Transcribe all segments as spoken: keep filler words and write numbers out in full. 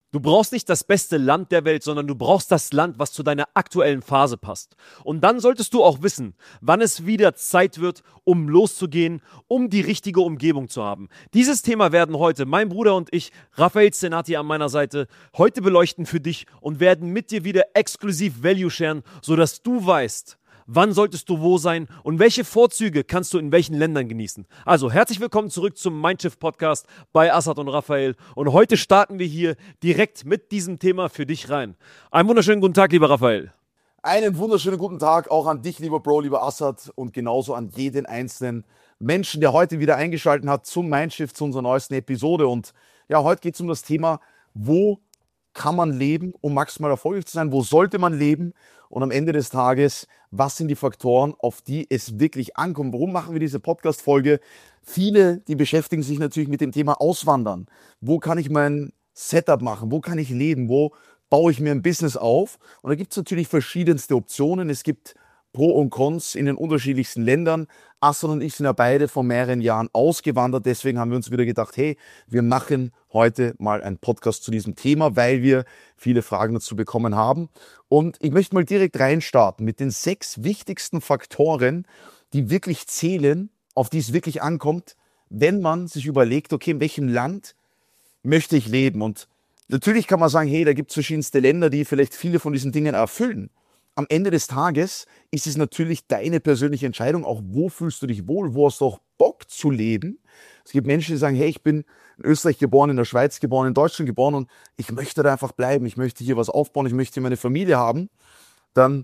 Du brauchst nicht das beste Land der Welt, sondern du brauchst das Land, was zu deiner aktuellen Phase passt. Und dann solltest du auch wissen, wann es wieder Zeit wird, um loszugehen, um die richtige Umgebung zu haben. Dieses Thema werden heute mein Bruder und ich, Raphael Zenati an meiner Seite, heute beleuchten für dich und werden mit dir wieder exklusiv Value sharen, sodass du weißt, wann solltest du wo sein und welche Vorzüge kannst du in welchen Ländern genießen? Also herzlich willkommen zurück zum Mindshift Podcast bei Assad und Raphael. Und heute starten wir hier direkt mit diesem Thema für dich rein. Einen wunderschönen guten Tag, lieber Raphael. Einen wunderschönen guten Tag auch an dich, lieber Bro, lieber Assad, und genauso an jeden einzelnen Menschen, der heute wieder eingeschaltet hat zum Mindshift, zu unserer neuesten Episode. Und ja, heute geht es um das Thema, wo kann man leben, um maximal erfolgreich zu sein? Wo sollte man leben? Und am Ende des Tages, was sind die Faktoren, auf die es wirklich ankommt? Warum machen wir diese Podcast-Folge? Viele, die beschäftigen sich natürlich mit dem Thema Auswandern. Wo kann ich mein Setup machen? Wo kann ich leben? Wo baue ich mir ein Business auf? Und da gibt es natürlich verschiedenste Optionen. Es gibt Pro und Cons in den unterschiedlichsten Ländern. Assad und ich sind ja beide vor mehreren Jahren ausgewandert. Deswegen haben wir uns wieder gedacht, hey, wir machen heute mal einen Podcast zu diesem Thema, weil wir viele Fragen dazu bekommen haben. Und ich möchte mal direkt reinstarten mit den sechs wichtigsten Faktoren, die wirklich zählen, auf die es wirklich ankommt, wenn man sich überlegt, okay, in welchem Land möchte ich leben? Und natürlich kann man sagen, hey, da gibt es verschiedenste Länder, die vielleicht viele von diesen Dingen erfüllen. Am Ende des Tages ist es natürlich deine persönliche Entscheidung, auch wo fühlst du dich wohl, wo hast du auch Bock zu leben. Es gibt Menschen, die sagen, hey, ich bin in Österreich geboren, in der Schweiz geboren, in Deutschland geboren und ich möchte da einfach bleiben, ich möchte hier was aufbauen, ich möchte hier meine Familie haben. Dann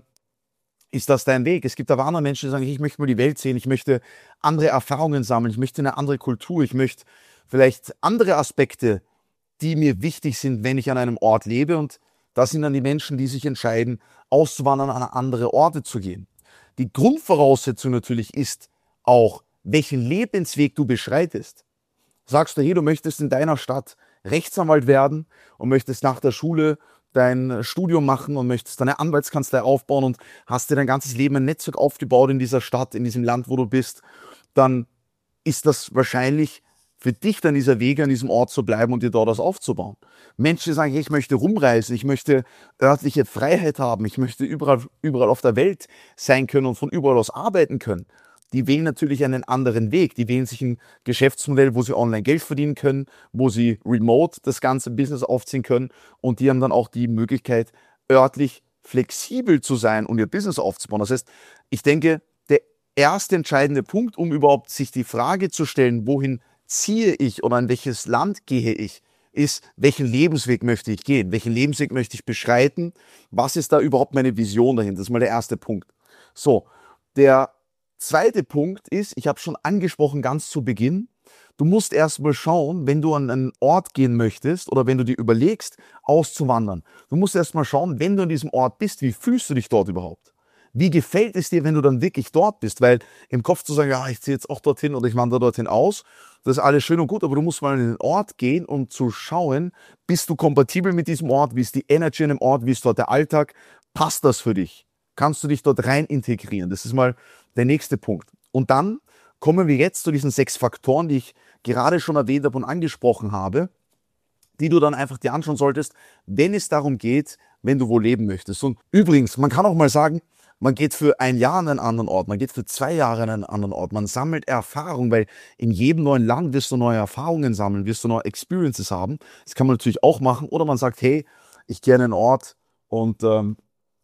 ist das dein Weg. Es gibt aber andere Menschen, die sagen, hey, ich möchte mal die Welt sehen, ich möchte andere Erfahrungen sammeln, ich möchte eine andere Kultur, ich möchte vielleicht andere Aspekte, die mir wichtig sind, wenn ich an einem Ort lebe. Und das sind dann die Menschen, die sich entscheiden, auszuwandern, an andere Orte zu gehen. Die Grundvoraussetzung natürlich ist auch, welchen Lebensweg du beschreitest. Sagst du, hey, du möchtest in deiner Stadt Rechtsanwalt werden und möchtest nach der Schule dein Studium machen und möchtest deine Anwaltskanzlei aufbauen und hast dir dein ganzes Leben ein Netzwerk aufgebaut in dieser Stadt, in diesem Land, wo du bist, dann ist das wahrscheinlich für dich dann dieser Weg, an diesem Ort zu bleiben und dir dort was aufzubauen. Menschen, die sagen, hey, ich möchte rumreisen, ich möchte örtliche Freiheit haben, ich möchte überall, überall auf der Welt sein können und von überall aus arbeiten können. Die wählen natürlich einen anderen Weg. Die wählen sich ein Geschäftsmodell, wo sie online Geld verdienen können, wo sie remote das ganze Business aufziehen können und die haben dann auch die Möglichkeit, örtlich flexibel zu sein und ihr Business aufzubauen. Das heißt, ich denke, der erste entscheidende Punkt, um überhaupt sich die Frage zu stellen, wohin ziehe ich oder in welches Land gehe ich, ist, welchen Lebensweg möchte ich gehen, welchen Lebensweg möchte ich beschreiten, was ist da überhaupt meine Vision dahinter, das ist mal der erste Punkt. So, der zweite Punkt ist, ich habe schon angesprochen ganz zu Beginn, du musst erstmal schauen, wenn du an einen Ort gehen möchtest oder wenn du dir überlegst, auszuwandern, du musst erstmal schauen, wenn du an diesem Ort bist, wie fühlst du dich dort überhaupt? Wie gefällt es dir, wenn du dann wirklich dort bist? Weil im Kopf zu sagen, ja, ich ziehe jetzt auch dorthin oder ich wandere dorthin aus, das ist alles schön und gut, aber du musst mal an den Ort gehen, um zu schauen, bist du kompatibel mit diesem Ort, wie ist die Energy in dem Ort, wie ist dort der Alltag, passt das für dich? Kannst du dich dort rein integrieren? Das ist mal der nächste Punkt. Und dann kommen wir jetzt zu diesen sechs Faktoren, die ich gerade schon erwähnt habe und angesprochen habe, die du dann einfach dir anschauen solltest, wenn es darum geht, wenn du wo leben möchtest. Und übrigens, man kann auch mal sagen, man geht für ein Jahr an einen anderen Ort, man geht für zwei Jahre an einen anderen Ort, man sammelt Erfahrung, weil in jedem neuen Land wirst du neue Erfahrungen sammeln, wirst du neue Experiences haben. Das kann man natürlich auch machen. Oder man sagt, hey, ich gehe an einen Ort und ähm,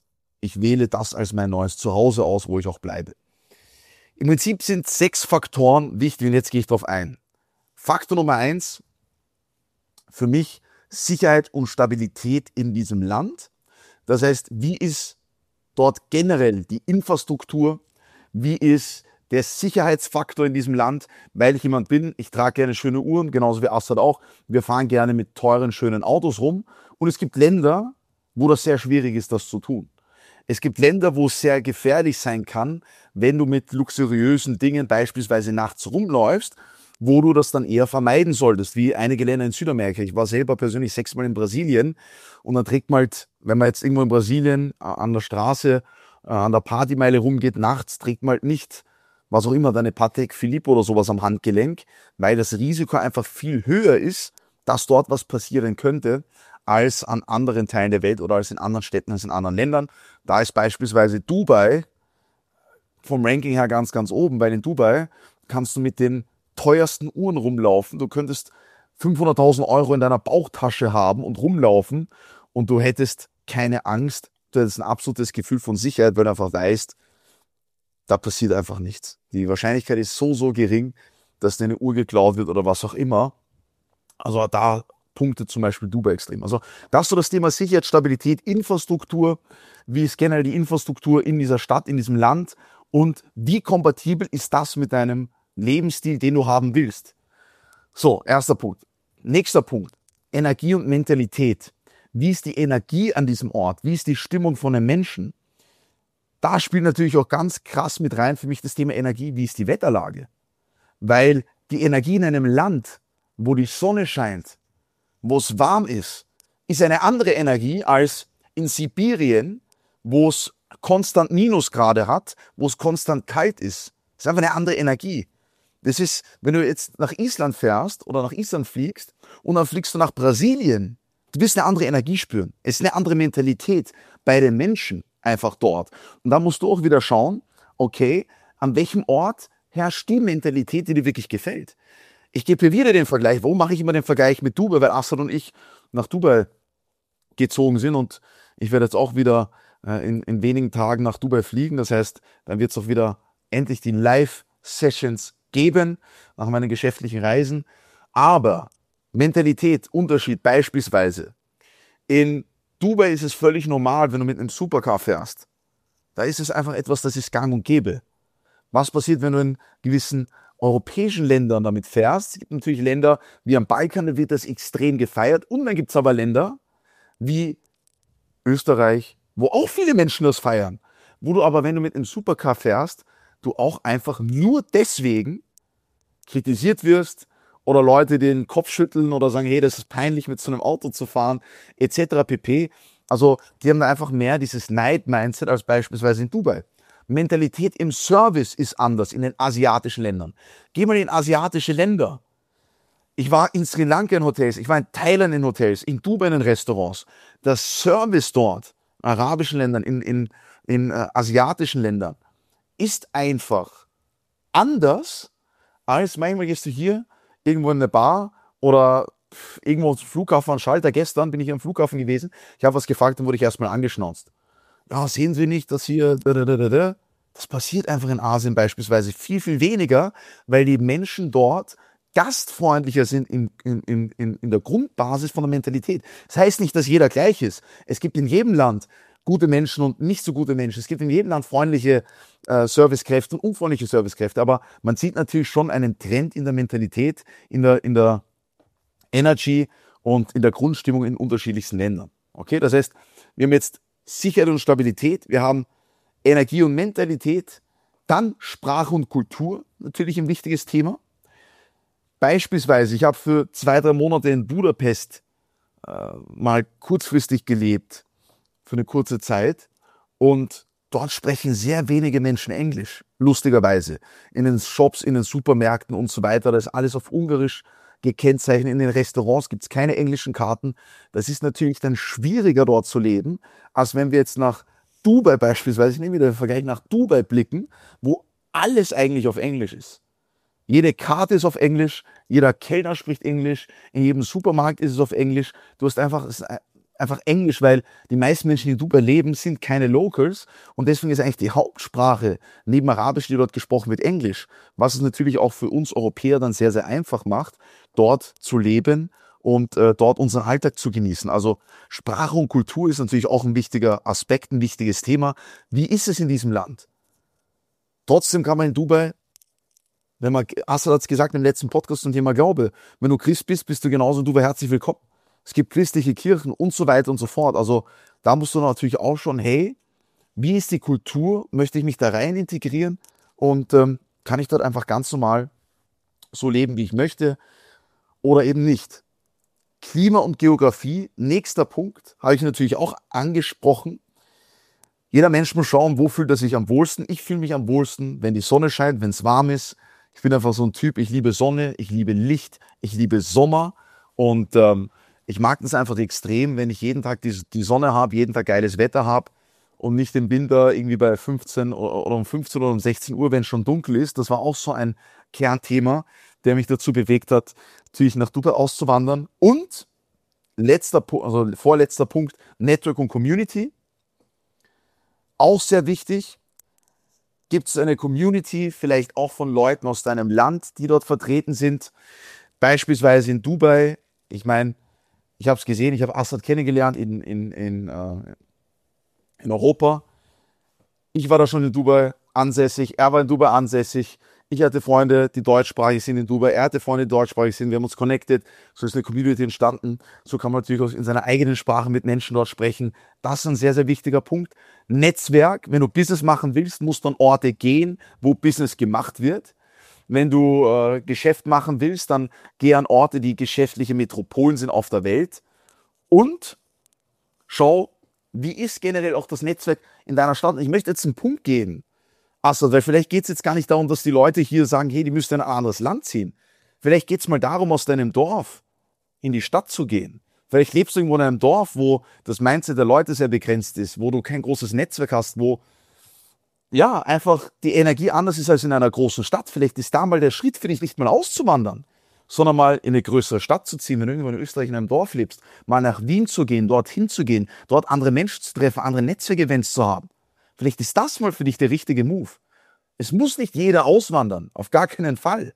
ich wähle das als mein neues Zuhause aus, wo ich auch bleibe. Im Prinzip sind sechs Faktoren wichtig und jetzt gehe ich darauf ein. Faktor Nummer eins, für mich Sicherheit und Stabilität in diesem Land. Das heißt, wie ist dort generell die Infrastruktur, wie ist der Sicherheitsfaktor in diesem Land, weil ich jemand bin, ich trage gerne schöne Uhren, genauso wie Assad auch, wir fahren gerne mit teuren, schönen Autos rum und es gibt Länder, wo das sehr schwierig ist, das zu tun. Es gibt Länder, wo es sehr gefährlich sein kann, wenn du mit luxuriösen Dingen beispielsweise nachts rumläufst, wo du das dann eher vermeiden solltest, wie einige Länder in Südamerika. Ich war selber persönlich sechsmal in Brasilien und dann trägt man halt, wenn man jetzt irgendwo in Brasilien an der Straße, an der Partymeile rumgeht, nachts trägt man halt nicht, was auch immer, deine Patek Philippe oder sowas am Handgelenk, weil das Risiko einfach viel höher ist, dass dort was passieren könnte, als an anderen Teilen der Welt oder als in anderen Städten, als in anderen Ländern. Da ist beispielsweise Dubai vom Ranking her ganz, ganz oben, weil in Dubai kannst du mit den teuersten Uhren rumlaufen. Du könntest fünfhunderttausend Euro in deiner Bauchtasche haben und rumlaufen und du hättest keine Angst. Du hättest ein absolutes Gefühl von Sicherheit, weil du einfach weißt, da passiert einfach nichts. Die Wahrscheinlichkeit ist so, so gering, dass deine Uhr geklaut wird oder was auch immer. Also da punktet zum Beispiel Dubai extrem. Also das ist so das Thema Sicherheit, Stabilität, Infrastruktur. Wie ist generell die Infrastruktur in dieser Stadt, in diesem Land und wie kompatibel ist das mit deinem Lebensstil, den du haben willst? So, erster Punkt. Nächster Punkt. Energie und Mentalität. Wie ist die Energie an diesem Ort? Wie ist die Stimmung von den Menschen? Da spielt natürlich auch ganz krass mit rein für mich das Thema Energie. Wie ist die Wetterlage? Weil die Energie in einem Land, wo die Sonne scheint, wo es warm ist, ist eine andere Energie als in Sibirien, wo es konstant Minusgrade hat, wo es konstant kalt ist. Das ist einfach eine andere Energie. Das ist, wenn du jetzt nach Island fährst oder nach Island fliegst und dann fliegst du nach Brasilien, du wirst eine andere Energie spüren. Es ist eine andere Mentalität bei den Menschen einfach dort. Und da musst du auch wieder schauen, okay, an welchem Ort herrscht die Mentalität, die dir wirklich gefällt. Ich gebe dir wieder den Vergleich. Warum mache ich immer den Vergleich mit Dubai? Weil Assad und ich nach Dubai gezogen sind und ich werde jetzt auch wieder äh, in, in wenigen Tagen nach Dubai fliegen. Das heißt, dann wird es auch wieder endlich die Live-Sessions geben nach meinen geschäftlichen Reisen. Aber Mentalität, Unterschied beispielsweise. In Dubai ist es völlig normal, wenn du mit einem Supercar fährst. Da ist es einfach etwas, das ist gang und gäbe. Was passiert, wenn du in gewissen europäischen Ländern damit fährst? Es gibt natürlich Länder wie am Balkan, da wird das extrem gefeiert. Und dann gibt es aber Länder wie Österreich, wo auch viele Menschen das feiern. Wo du aber, wenn du mit einem Supercar fährst, du auch einfach nur deswegen kritisiert wirst oder Leute den Kopf schütteln oder sagen, hey, das ist peinlich, mit so einem Auto zu fahren, et cetera pp. Also die haben da einfach mehr dieses Neid-Mindset als beispielsweise in Dubai. Mentalität im Service ist anders in den asiatischen Ländern. Geh mal in asiatische Länder. Ich war in Sri Lanka in Hotels, ich war in Thailand in Hotels, in Dubai in den Restaurants. Das Service dort, in arabischen Ländern, in, in, in äh, asiatischen Ländern, ist einfach anders als manchmal gehst du hier irgendwo in eine Bar oder pff, irgendwo zum Flughafen an Schalter. Gestern bin ich am Flughafen gewesen, ich habe was gefragt, dann wurde ich erstmal angeschnauzt. Ja, sehen Sie nicht, dass hier... Das passiert einfach in Asien beispielsweise viel, viel weniger, weil die Menschen dort gastfreundlicher sind in, in, in, in der Grundbasis von der Mentalität. Das heißt nicht, dass jeder gleich ist. Es gibt in jedem Land gute Menschen und nicht so gute Menschen. Es gibt in jedem Land freundliche äh, Servicekräfte und unfreundliche Servicekräfte. Aber man sieht natürlich schon einen Trend in der Mentalität, in der, in der Energy und in der Grundstimmung in unterschiedlichsten Ländern. Okay, das heißt, wir haben jetzt Sicherheit und Stabilität, wir haben Energie und Mentalität, dann Sprache und Kultur, natürlich ein wichtiges Thema. Beispielsweise, ich habe für zwei, drei Monate in Budapest äh, mal kurzfristig gelebt, für eine kurze Zeit. Und dort sprechen sehr wenige Menschen Englisch, lustigerweise. In den Shops, in den Supermärkten und so weiter, das ist alles auf Ungarisch gekennzeichnet. In den Restaurants gibt es keine englischen Karten. Das ist natürlich dann schwieriger dort zu leben, als wenn wir jetzt nach Dubai beispielsweise, ich nehme wieder den Vergleich, nach Dubai blicken, wo alles eigentlich auf Englisch ist. Jede Karte ist auf Englisch, jeder Kellner spricht Englisch, in jedem Supermarkt ist es auf Englisch. Du hast einfach, es ist einfach Englisch, weil die meisten Menschen, die in Dubai leben, sind keine Locals und deswegen ist eigentlich die Hauptsprache neben Arabisch, die dort gesprochen wird, Englisch, was es natürlich auch für uns Europäer dann sehr, sehr einfach macht, dort zu leben und äh, dort unseren Alltag zu genießen. Also Sprache und Kultur ist natürlich auch ein wichtiger Aspekt, ein wichtiges Thema. Wie ist es in diesem Land? Trotzdem kann man in Dubai, wenn man, Assad hat es gesagt im letzten Podcast zum Thema Glaube, wenn du Christ bist, bist du genauso in Dubai herzlich willkommen. Es gibt christliche Kirchen und so weiter und so fort. Also da musst du natürlich auch schon, hey, wie ist die Kultur? Möchte ich mich da rein integrieren? Und ähm, kann ich dort einfach ganz normal so leben, wie ich möchte oder eben nicht? Klima und Geografie, nächster Punkt, habe ich natürlich auch angesprochen. Jeder Mensch muss schauen, wo fühlt er sich am wohlsten. Ich fühle mich am wohlsten, wenn die Sonne scheint, wenn es warm ist. Ich bin einfach so ein Typ, ich liebe Sonne, ich liebe Licht, ich liebe Sommer und ähm, Ich mag das einfach extrem, wenn ich jeden Tag die, die Sonne habe, jeden Tag geiles Wetter habe und nicht im Winter irgendwie bei fünfzehn oder, oder um fünfzehn oder um sechzehn Uhr, wenn es schon dunkel ist. Das war auch so ein Kernthema, der mich dazu bewegt hat, natürlich nach Dubai auszuwandern. Und letzter, also vorletzter Punkt, Network und Community. Auch sehr wichtig. Gibt es eine Community, vielleicht auch von Leuten aus deinem Land, die dort vertreten sind? Beispielsweise in Dubai. Ich meine, ich habe es gesehen, ich habe Assad kennengelernt in, in, in, äh, in Europa. Ich war da schon in Dubai ansässig, er war in Dubai ansässig. Ich hatte Freunde, die deutschsprachig sind in Dubai. Er hatte Freunde, die deutschsprachig sind. Wir haben uns connected. So ist eine Community entstanden. So kann man natürlich auch in seiner eigenen Sprache mit Menschen dort sprechen. Das ist ein sehr, sehr wichtiger Punkt. Netzwerk. Wenn du Business machen willst, musst du an Orte gehen, wo Business gemacht wird. Wenn du äh, Geschäft machen willst, dann geh an Orte, die geschäftliche Metropolen sind auf der Welt. Und schau, wie ist generell auch das Netzwerk in deiner Stadt. Ich möchte jetzt einen Punkt geben. Achso, weil vielleicht geht es jetzt gar nicht darum, dass die Leute hier sagen, hey, die müssten in ein anderes Land ziehen. Vielleicht geht es mal darum, aus deinem Dorf in die Stadt zu gehen. Vielleicht lebst du irgendwo in einem Dorf, wo das Mindset der Leute sehr begrenzt ist, wo du kein großes Netzwerk hast, wo ja einfach die Energie anders ist als in einer großen Stadt. Vielleicht ist da mal der Schritt für dich, nicht mal auszuwandern, sondern mal in eine größere Stadt zu ziehen, wenn du irgendwo in Österreich in einem Dorf lebst, mal nach Wien zu gehen, dorthin zu gehen, dort andere Menschen zu treffen, andere Netzwerkevents zu haben. Vielleicht ist das mal für dich der richtige Move. Es muss nicht jeder auswandern, auf gar keinen Fall.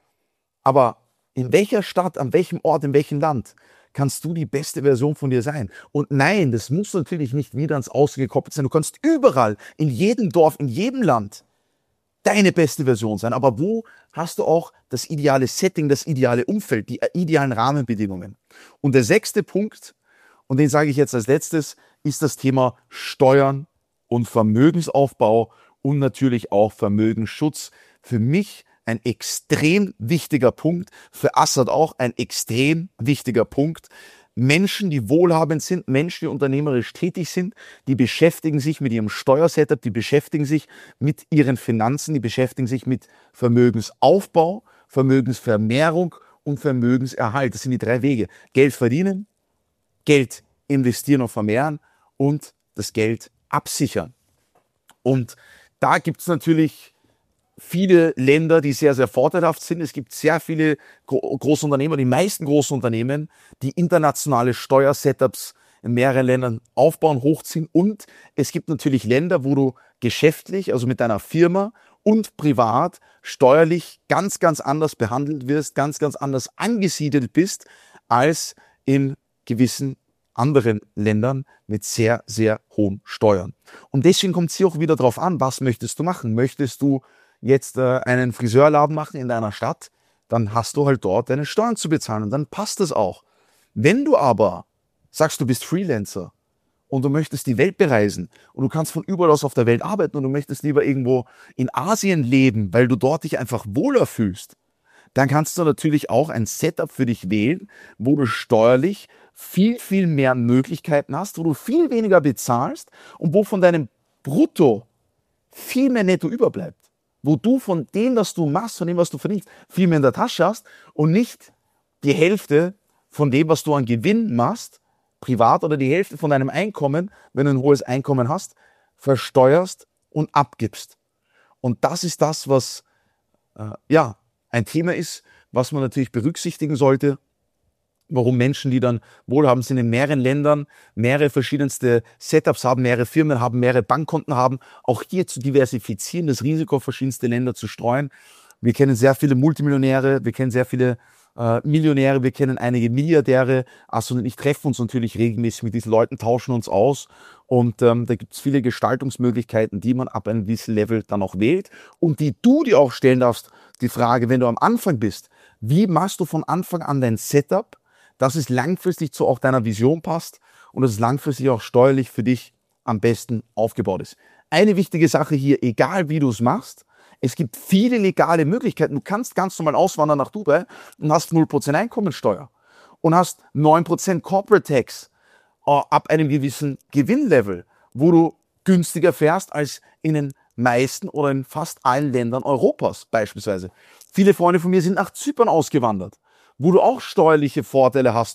Aber in welcher Stadt, an welchem Ort, in welchem Land kannst du die beste Version von dir sein? Und nein, das muss natürlich nicht wieder ans Außen gekoppelt sein. Du kannst überall, in jedem Dorf, in jedem Land deine beste Version sein. Aber wo hast du auch das ideale Setting, das ideale Umfeld, die idealen Rahmenbedingungen? Und der sechste Punkt, und den sage ich jetzt als letztes, ist das Thema Steuern und Vermögensaufbau und natürlich auch Vermögensschutz. Für mich ein extrem wichtiger Punkt, für Assad auch ein extrem wichtiger Punkt. Menschen, die wohlhabend sind, Menschen, die unternehmerisch tätig sind, die beschäftigen sich mit ihrem Steuersetup, die beschäftigen sich mit ihren Finanzen, die beschäftigen sich mit Vermögensaufbau, Vermögensvermehrung und Vermögenserhalt. Das sind die drei Wege. Geld verdienen, Geld investieren und vermehren und das Geld absichern. Und da gibt es natürlich viele Länder, die sehr, sehr vorteilhaft sind. Es gibt sehr viele Gro- Großunternehmer, die meisten Großunternehmen, die internationale Steuersetups in mehreren Ländern aufbauen, hochziehen. Und es gibt natürlich Länder, wo du geschäftlich, also mit deiner Firma und privat, steuerlich ganz, ganz anders behandelt wirst, ganz, ganz anders angesiedelt bist als in gewissen anderen Ländern mit sehr, sehr hohen Steuern. Und deswegen kommt es hier auch wieder drauf an, was möchtest du machen? Möchtest du jetzt äh, einen Friseurladen machen in deiner Stadt, dann hast du halt dort deine Steuern zu bezahlen und dann passt das auch. Wenn du aber sagst, du bist Freelancer und du möchtest die Welt bereisen und du kannst von überall aus auf der Welt arbeiten und du möchtest lieber irgendwo in Asien leben, weil du dort dich einfach wohler fühlst, dann kannst du natürlich auch ein Setup für dich wählen, wo du steuerlich viel, viel mehr Möglichkeiten hast, wo du viel weniger bezahlst und wo von deinem Brutto viel mehr netto überbleibt. Wo du von dem, was du machst, von dem, was du verdienst, viel mehr in der Tasche hast und nicht die Hälfte von dem, was du an Gewinn machst, privat, oder die Hälfte von deinem Einkommen, wenn du ein hohes Einkommen hast, versteuerst und abgibst. Und das ist das, was äh, ja ein Thema ist, was man natürlich berücksichtigen sollte, warum Menschen, die dann wohlhabend sind, in mehreren Ländern mehrere verschiedenste Setups haben, mehrere Firmen haben, mehrere Bankkonten haben, auch hier zu diversifizieren, das Risiko auf verschiedenste Länder zu streuen. Wir kennen sehr viele Multimillionäre, wir kennen sehr viele äh, Millionäre, wir kennen einige Milliardäre. Also und ich treffen uns natürlich regelmäßig mit diesen Leuten, tauschen uns aus und ähm, da gibt es viele Gestaltungsmöglichkeiten, die man ab einem gewissen Level dann auch wählt und die du dir auch stellen darfst, die Frage, wenn du am Anfang bist, wie machst du von Anfang an dein Setup, dass es langfristig zu auch deiner Vision passt und dass es langfristig auch steuerlich für dich am besten aufgebaut ist. Eine wichtige Sache hier, egal wie du es machst, es gibt viele legale Möglichkeiten. Du kannst ganz normal auswandern nach Dubai und hast null Prozent Einkommensteuer und hast neun Prozent Corporate Tax äh, ab einem gewissen Gewinnlevel, wo du günstiger fährst als in den meisten oder in fast allen Ländern Europas beispielsweise. Viele Freunde von mir sind nach Zypern ausgewandert, wo du auch steuerliche Vorteile hast und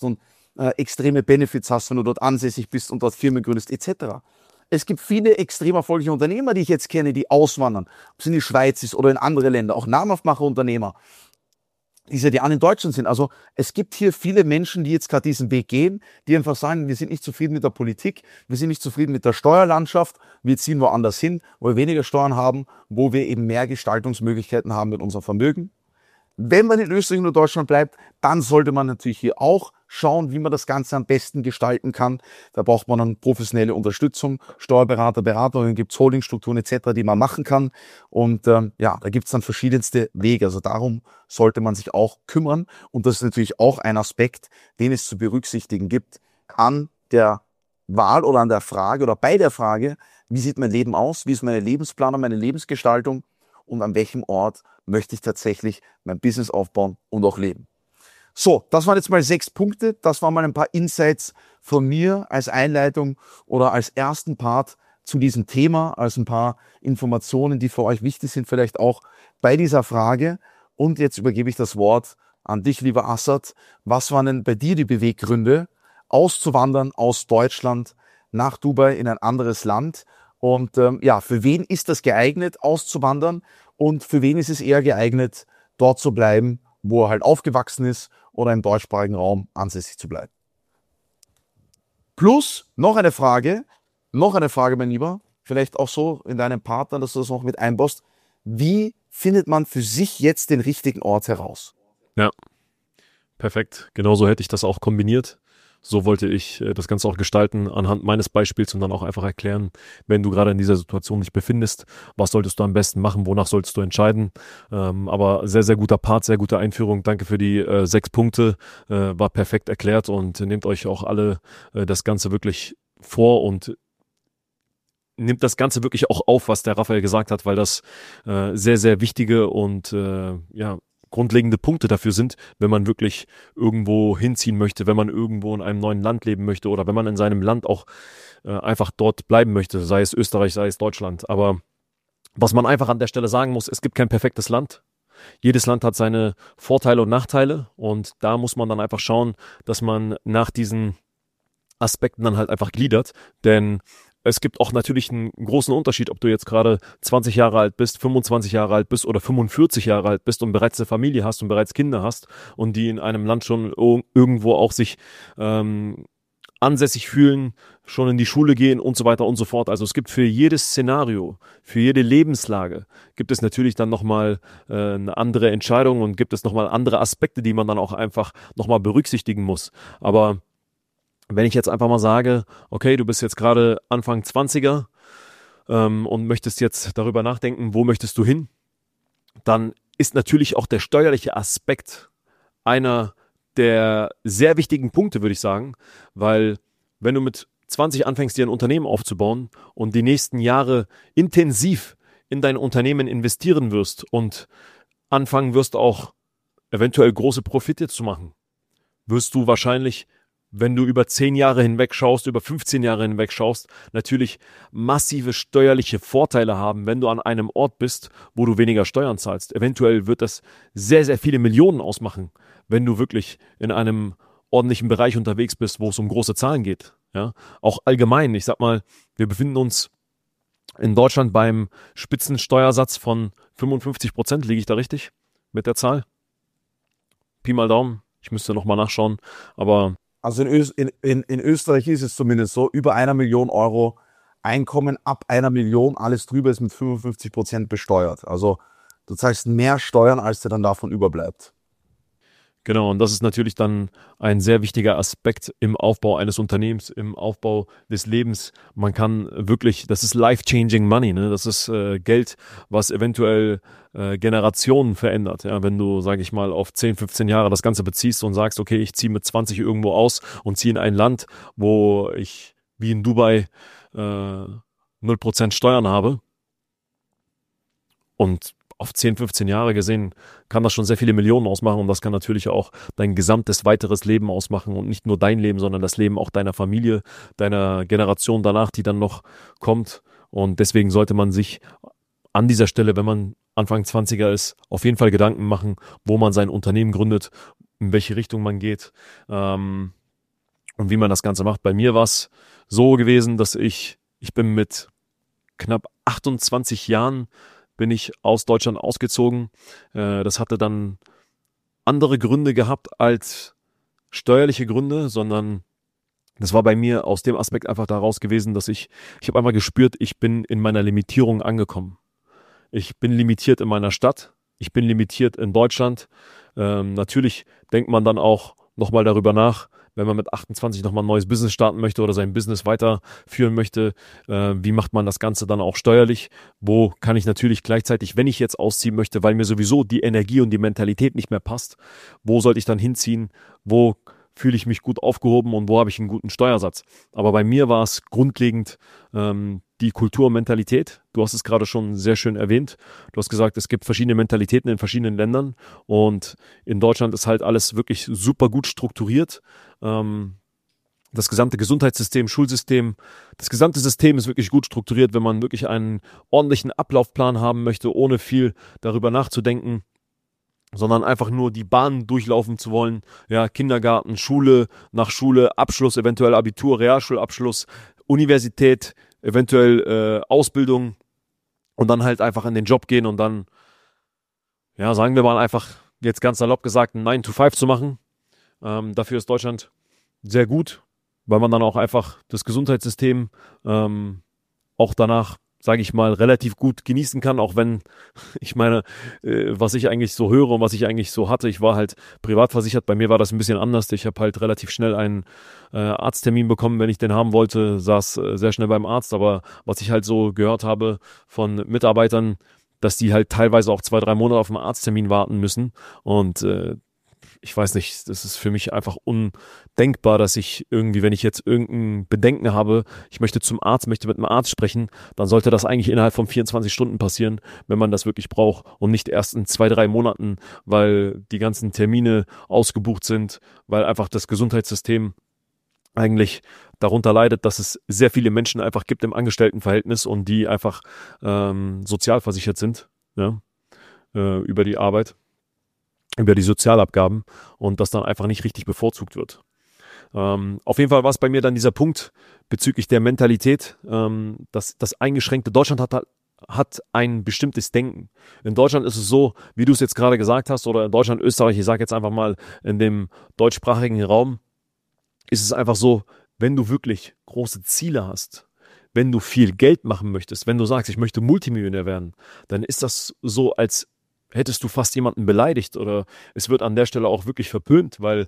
äh, extreme Benefits hast, wenn du dort ansässig bist und dort Firmen gründest, et cetera. Es gibt viele extrem erfolgreiche Unternehmer, die ich jetzt kenne, die auswandern, ob es in die Schweiz ist oder in andere Länder, auch namhaftmacher Unternehmer, die seit Jahren in Deutschland sind. Also es gibt hier viele Menschen, die jetzt gerade diesen Weg gehen, die einfach sagen, wir sind nicht zufrieden mit der Politik, wir sind nicht zufrieden mit der Steuerlandschaft, wir ziehen woanders hin, wo wir weniger Steuern haben, wo wir eben mehr Gestaltungsmöglichkeiten haben mit unserem Vermögen. Wenn man in Österreich oder Deutschland bleibt, dann sollte man natürlich hier auch schauen, wie man das Ganze am besten gestalten kann. Da braucht man dann professionelle Unterstützung, Steuerberater, Beratungen, gibt es Holdingstrukturen et cetera, die man machen kann. Und ähm, ja, da gibt es dann verschiedenste Wege. Also darum sollte man sich auch kümmern. Und das ist natürlich auch ein Aspekt, den es zu berücksichtigen gibt an der Wahl oder an der Frage oder bei der Frage, wie sieht mein Leben aus, wie ist meine Lebensplanung, meine Lebensgestaltung und an welchem Ort möchte ich tatsächlich mein Business aufbauen und auch leben. So, das waren jetzt mal sechs Punkte. Das waren mal ein paar Insights von mir als Einleitung oder als ersten Part zu diesem Thema, als ein paar Informationen, die für euch wichtig sind, vielleicht auch bei dieser Frage. Und jetzt übergebe ich das Wort an dich, lieber Assad. Was waren denn bei dir die Beweggründe, auszuwandern aus Deutschland nach Dubai in ein anderes Land? Und ähm, ja, für wen ist das geeignet, auszuwandern? Und für wen ist es eher geeignet, dort zu bleiben, wo er halt aufgewachsen ist oder im deutschsprachigen Raum ansässig zu bleiben? Plus noch eine Frage, noch eine Frage, mein Lieber, vielleicht auch so in deinem Partner, dass du das noch mit einbaust. Wie findet man für sich jetzt den richtigen Ort heraus? Ja, perfekt. Genauso hätte ich das auch kombiniert. So wollte ich äh, das Ganze auch gestalten anhand meines Beispiels und dann auch einfach erklären, wenn du gerade in dieser Situation dich befindest, was solltest du am besten machen, wonach solltest du entscheiden. Ähm, aber sehr, sehr guter Part, sehr gute Einführung. Danke für die äh, sechs Punkte, äh, war perfekt erklärt und nehmt euch auch alle äh, das Ganze wirklich vor und nimmt das Ganze wirklich auch auf, was der Raphael gesagt hat, weil das äh, sehr, sehr wichtige und äh, ja, grundlegende Punkte dafür sind, wenn man wirklich irgendwo hinziehen möchte, wenn man irgendwo in einem neuen Land leben möchte oder wenn man in seinem Land auch äh, einfach dort bleiben möchte, sei es Österreich, sei es Deutschland. Aber was man einfach an der Stelle sagen muss, es gibt kein perfektes Land. Jedes Land hat seine Vorteile und Nachteile und da muss man dann einfach schauen, dass man nach diesen Aspekten dann halt einfach gliedert, denn es gibt auch natürlich einen großen Unterschied, ob du jetzt gerade zwanzig Jahre alt bist, fünfundzwanzig Jahre alt bist oder fünfundvierzig Jahre alt bist und bereits eine Familie hast und bereits Kinder hast und die in einem Land schon irgendwo auch sich ähm, ansässig fühlen, schon in die Schule gehen und so weiter und so fort. Also es gibt für jedes Szenario, für jede Lebenslage gibt es natürlich dann nochmal äh, eine andere Entscheidung und gibt es nochmal andere Aspekte, die man dann auch einfach nochmal berücksichtigen muss. Aber wenn ich jetzt einfach mal sage, okay, du bist jetzt gerade Anfang zwanziger ähm, und möchtest jetzt darüber nachdenken, wo möchtest du hin, dann ist natürlich auch der steuerliche Aspekt einer der sehr wichtigen Punkte, würde ich sagen, weil wenn du mit zwanzig anfängst, dir ein Unternehmen aufzubauen und die nächsten Jahre intensiv in dein Unternehmen investieren wirst und anfangen wirst auch eventuell große Profite zu machen, wirst du wahrscheinlich, wenn du über zehn Jahre hinweg schaust, über fünfzehn Jahre hinweg schaust, natürlich massive steuerliche Vorteile haben, wenn du an einem Ort bist, wo du weniger Steuern zahlst. Eventuell wird das sehr, sehr viele Millionen ausmachen, wenn du wirklich in einem ordentlichen Bereich unterwegs bist, wo es um große Zahlen geht. Ja? Auch allgemein, ich sag mal, wir befinden uns in Deutschland beim Spitzensteuersatz von fünfundfünfzig Prozent. Liege ich da richtig mit der Zahl? Pi mal Daumen. Ich müsste nochmal nachschauen, aber Also in, Ö in, in, in Österreich ist es zumindest so, über einer Million Euro Einkommen, ab einer Million, alles drüber ist mit fünfundfünfzig Prozent besteuert. Also du zahlst mehr Steuern, als dir dann davon überbleibt. Genau, und das ist natürlich dann ein sehr wichtiger Aspekt im Aufbau eines Unternehmens, im Aufbau des Lebens. Man kann wirklich, das ist life-changing money, ne? Das ist äh, Geld, was eventuell äh, Generationen verändert. Ja? Wenn du, sage ich mal, auf zehn, fünfzehn Jahre das Ganze beziehst und sagst, okay, ich ziehe mit zwanzig irgendwo aus und ziehe in ein Land, wo ich, wie in Dubai, äh, null Prozent Steuern habe und auf zehn, fünfzehn Jahre gesehen kann das schon sehr viele Millionen ausmachen und das kann natürlich auch dein gesamtes weiteres Leben ausmachen und nicht nur dein Leben, sondern das Leben auch deiner Familie, deiner Generation danach, die dann noch kommt. Und deswegen sollte man sich an dieser Stelle, wenn man Anfang zwanziger ist, auf jeden Fall Gedanken machen, wo man sein Unternehmen gründet, in welche Richtung man geht. Ähm, Und wie man das Ganze macht. Bei mir war es so gewesen, dass ich, ich bin mit knapp achtundzwanzig Jahren bin ich aus Deutschland ausgezogen. Äh, das hatte dann andere Gründe gehabt als steuerliche Gründe, sondern das war bei mir aus dem Aspekt einfach daraus gewesen, dass ich, ich habe einmal gespürt, ich bin in meiner Limitierung angekommen. Ich bin limitiert in meiner Stadt, ich bin limitiert in Deutschland. Ähm, natürlich denkt man dann auch nochmal darüber nach, wenn man mit achtundzwanzig nochmal ein neues Business starten möchte oder sein Business weiterführen möchte, äh, wie macht man das Ganze dann auch steuerlich? Wo kann ich natürlich gleichzeitig, wenn ich jetzt ausziehen möchte, weil mir sowieso die Energie und die Mentalität nicht mehr passt, wo sollte ich dann hinziehen? Wo fühle ich mich gut aufgehoben und wo habe ich einen guten Steuersatz? Aber bei mir war es grundlegend ähm, die Kultur und Mentalität. Du hast es gerade schon sehr schön erwähnt. Du hast gesagt, es gibt verschiedene Mentalitäten in verschiedenen Ländern und in Deutschland ist halt alles wirklich super gut strukturiert. Ähm, das gesamte Gesundheitssystem, Schulsystem, das gesamte System ist wirklich gut strukturiert, wenn man wirklich einen ordentlichen Ablaufplan haben möchte, ohne viel darüber nachzudenken, sondern einfach nur die Bahn durchlaufen zu wollen. Ja, Kindergarten, Schule, nach Schule, Abschluss, eventuell Abitur, Realschulabschluss, Universität, eventuell äh, Ausbildung und dann halt einfach in den Job gehen und dann, ja, sagen wir mal einfach, jetzt ganz salopp gesagt, einen nine to five zu machen. Ähm, dafür ist Deutschland sehr gut, weil man dann auch einfach das Gesundheitssystem ähm, auch danach, sage ich mal, relativ gut genießen kann, auch wenn, ich meine, äh, was ich eigentlich so höre und was ich eigentlich so hatte, ich war halt privat versichert, bei mir war das ein bisschen anders, ich habe halt relativ schnell einen äh, Arzttermin bekommen, wenn ich den haben wollte, saß äh, sehr schnell beim Arzt, aber was ich halt so gehört habe von Mitarbeitern, dass die halt teilweise auch zwei, drei Monate auf einen Arzttermin warten müssen und äh, ich weiß nicht, das ist für mich einfach undenkbar, dass ich irgendwie, wenn ich jetzt irgendein Bedenken habe, ich möchte zum Arzt, möchte mit einem Arzt sprechen, dann sollte das eigentlich innerhalb von vierundzwanzig Stunden passieren, wenn man das wirklich braucht und nicht erst in zwei, drei Monaten, weil die ganzen Termine ausgebucht sind, weil einfach das Gesundheitssystem eigentlich darunter leidet, dass es sehr viele Menschen einfach gibt im Angestelltenverhältnis und die einfach ähm, sozialversichert sind, ja, äh, über die Arbeit, über die Sozialabgaben und das dann einfach nicht richtig bevorzugt wird. Ähm, auf jeden Fall war es bei mir dann dieser Punkt bezüglich der Mentalität, ähm, dass das eingeschränkte Deutschland hat, hat ein bestimmtes Denken. In Deutschland ist es so, wie du es jetzt gerade gesagt hast, oder in Deutschland, Österreich, ich sage jetzt einfach mal in dem deutschsprachigen Raum, ist es einfach so, wenn du wirklich große Ziele hast, wenn du viel Geld machen möchtest, wenn du sagst, ich möchte Multimillionär werden, dann ist das so, als hättest du fast jemanden beleidigt oder es wird an der Stelle auch wirklich verpönt, weil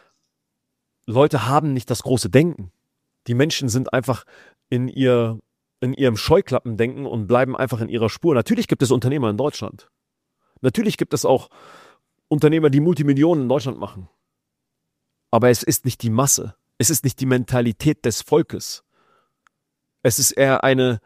Leute haben nicht das große Denken. Die Menschen sind einfach in, ihr, in ihrem Scheuklappendenken und bleiben einfach in ihrer Spur. Natürlich gibt es Unternehmer in Deutschland. Natürlich gibt es auch Unternehmer, die Multimillionen in Deutschland machen. Aber es ist nicht die Masse. Es ist nicht die Mentalität des Volkes. Es ist eher eine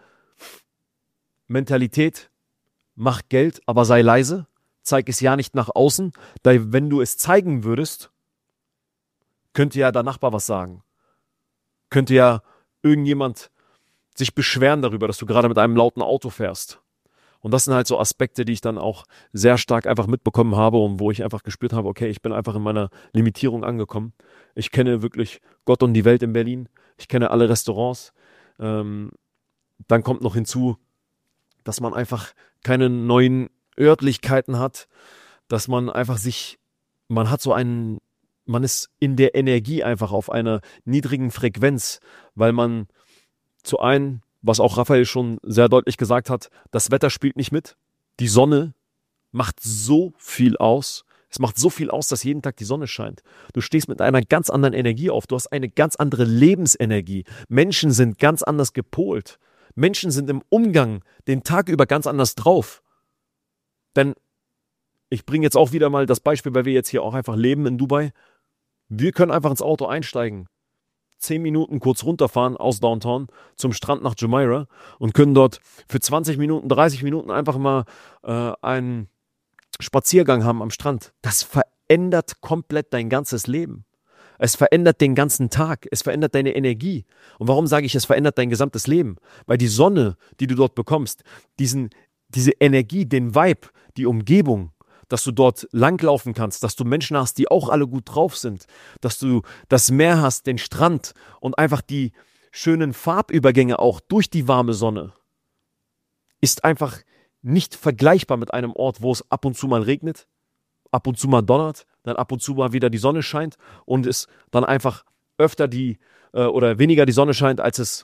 Mentalität, mach Geld, aber sei leise, zeig es ja nicht nach außen, da wenn du es zeigen würdest, könnte ja der Nachbar was sagen. Könnte ja irgendjemand sich beschweren darüber, dass du gerade mit einem lauten Auto fährst. Und das sind halt so Aspekte, die ich dann auch sehr stark einfach mitbekommen habe und wo ich einfach gespürt habe, okay, ich bin einfach in meiner Limitierung angekommen. Ich kenne wirklich Gott und die Welt in Berlin. Ich kenne alle Restaurants. Ähm, dann kommt noch hinzu, dass man einfach keine neuen Örtlichkeiten hat, dass man einfach sich, man hat so einen, man ist in der Energie einfach auf einer niedrigen Frequenz, weil man zu einem, was auch Raphael schon sehr deutlich gesagt hat, das Wetter spielt nicht mit, die Sonne macht so viel aus, es macht so viel aus, dass jeden Tag die Sonne scheint. Du stehst mit einer ganz anderen Energie auf, du hast eine ganz andere Lebensenergie, Menschen sind ganz anders gepolt. Menschen sind im Umgang den Tag über ganz anders drauf. Denn ich bringe jetzt auch wieder mal das Beispiel, weil wir jetzt hier auch einfach leben in Dubai. Wir können einfach ins Auto einsteigen, zehn Minuten kurz runterfahren aus Downtown zum Strand nach Jumeirah und können dort für zwanzig Minuten, dreißig Minuten einfach mal äh, einen Spaziergang haben am Strand. Das verändert komplett dein ganzes Leben. Es verändert den ganzen Tag, es verändert deine Energie. Und warum sage ich, es verändert dein gesamtes Leben? Weil die Sonne, die du dort bekommst, diesen, diese Energie, den Vibe, die Umgebung, dass du dort langlaufen kannst, dass du Menschen hast, die auch alle gut drauf sind, dass du das Meer hast, den Strand und einfach die schönen Farbübergänge auch durch die warme Sonne, ist einfach nicht vergleichbar mit einem Ort, wo es ab und zu mal regnet, ab und zu mal donnert, dann ab und zu mal wieder die Sonne scheint und es dann einfach öfter die äh, oder weniger die Sonne scheint, als es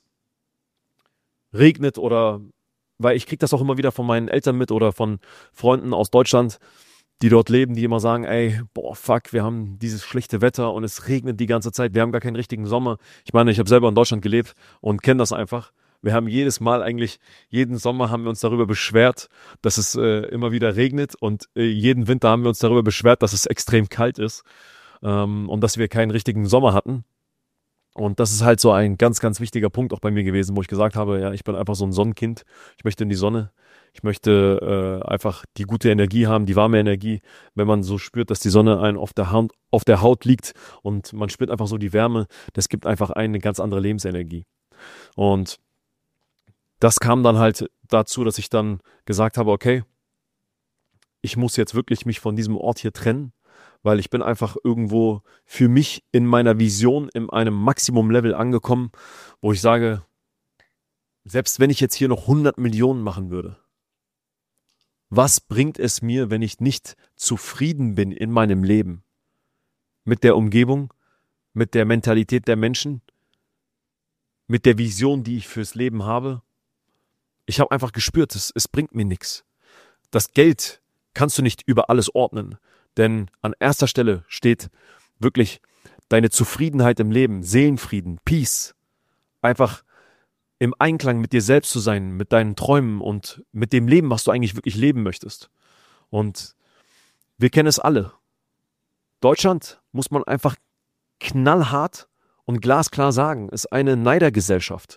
regnet, oder weil ich kriege das auch immer wieder von meinen Eltern mit oder von Freunden aus Deutschland, die dort leben, die immer sagen, ey, boah, fuck, wir haben dieses schlechte Wetter und es regnet die ganze Zeit, wir haben gar keinen richtigen Sommer. Ich meine, ich habe selber in Deutschland gelebt und kenne das einfach. Wir haben jedes Mal eigentlich, jeden Sommer haben wir uns darüber beschwert, dass es äh, immer wieder regnet, und äh, jeden Winter haben wir uns darüber beschwert, dass es extrem kalt ist ähm, und dass wir keinen richtigen Sommer hatten. Und das ist halt so ein ganz, ganz wichtiger Punkt auch bei mir gewesen, wo ich gesagt habe, ja, ich bin einfach so ein Sonnenkind, ich möchte in die Sonne, ich möchte äh, einfach die gute Energie haben, die warme Energie, wenn man so spürt, dass die Sonne einen auf der Haut, auf der Haut liegt und man spürt einfach so die Wärme, das gibt einfach eine ganz andere Lebensenergie. Und das kam dann halt dazu, dass ich dann gesagt habe, okay, ich muss jetzt wirklich mich von diesem Ort hier trennen, weil ich bin einfach irgendwo für mich in meiner Vision in einem Maximum-Level angekommen, wo ich sage, selbst wenn ich jetzt hier noch hundert Millionen machen würde, was bringt es mir, wenn ich nicht zufrieden bin in meinem Leben? Mit der Umgebung, mit der Mentalität der Menschen, mit der Vision, die ich fürs Leben habe? Ich habe einfach gespürt, es, es bringt mir nichts. Das Geld kannst du nicht über alles ordnen, denn an erster Stelle steht wirklich deine Zufriedenheit im Leben, Seelenfrieden, Peace. Einfach im Einklang mit dir selbst zu sein, mit deinen Träumen und mit dem Leben, was du eigentlich wirklich leben möchtest. Und wir kennen es alle. Deutschland, muss man einfach knallhart und glasklar sagen, ist eine Neidergesellschaft.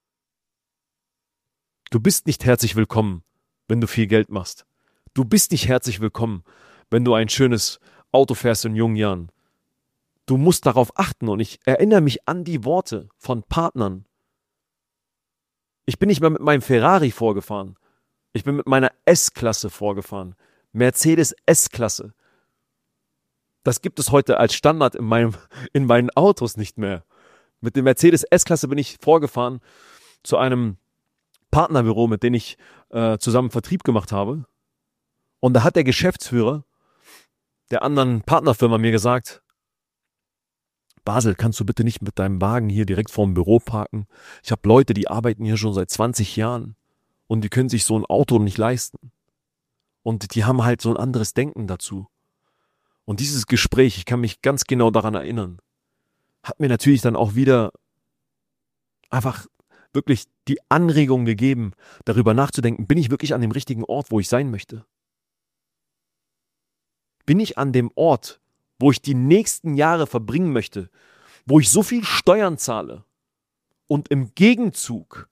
Du bist nicht herzlich willkommen, wenn du viel Geld machst. Du bist nicht herzlich willkommen, wenn du ein schönes Auto fährst in jungen Jahren. Du musst darauf achten, und ich erinnere mich an die Worte von Partnern. Ich bin nicht mehr mit meinem Ferrari vorgefahren. Ich bin mit meiner S-Klasse vorgefahren. Mercedes S-Klasse. Das gibt es heute als Standard in, meinem, in meinen Autos nicht mehr. Mit dem Mercedes S-Klasse bin ich vorgefahren zu einem Partnerbüro, mit dem ich äh, zusammen Vertrieb gemacht habe. Und da hat der Geschäftsführer der anderen Partnerfirma mir gesagt, Basel, kannst du bitte nicht mit deinem Wagen hier direkt vorm Büro parken? Ich habe Leute, die arbeiten hier schon seit zwanzig Jahren und die können sich so ein Auto nicht leisten. Und die haben halt so ein anderes Denken dazu. Und dieses Gespräch, ich kann mich ganz genau daran erinnern, hat mir natürlich dann auch wieder einfach wirklich die Anregung gegeben, darüber nachzudenken, bin ich wirklich an dem richtigen Ort, wo ich sein möchte? Bin ich an dem Ort, wo ich die nächsten Jahre verbringen möchte, wo ich so viel Steuern zahle und im Gegenzug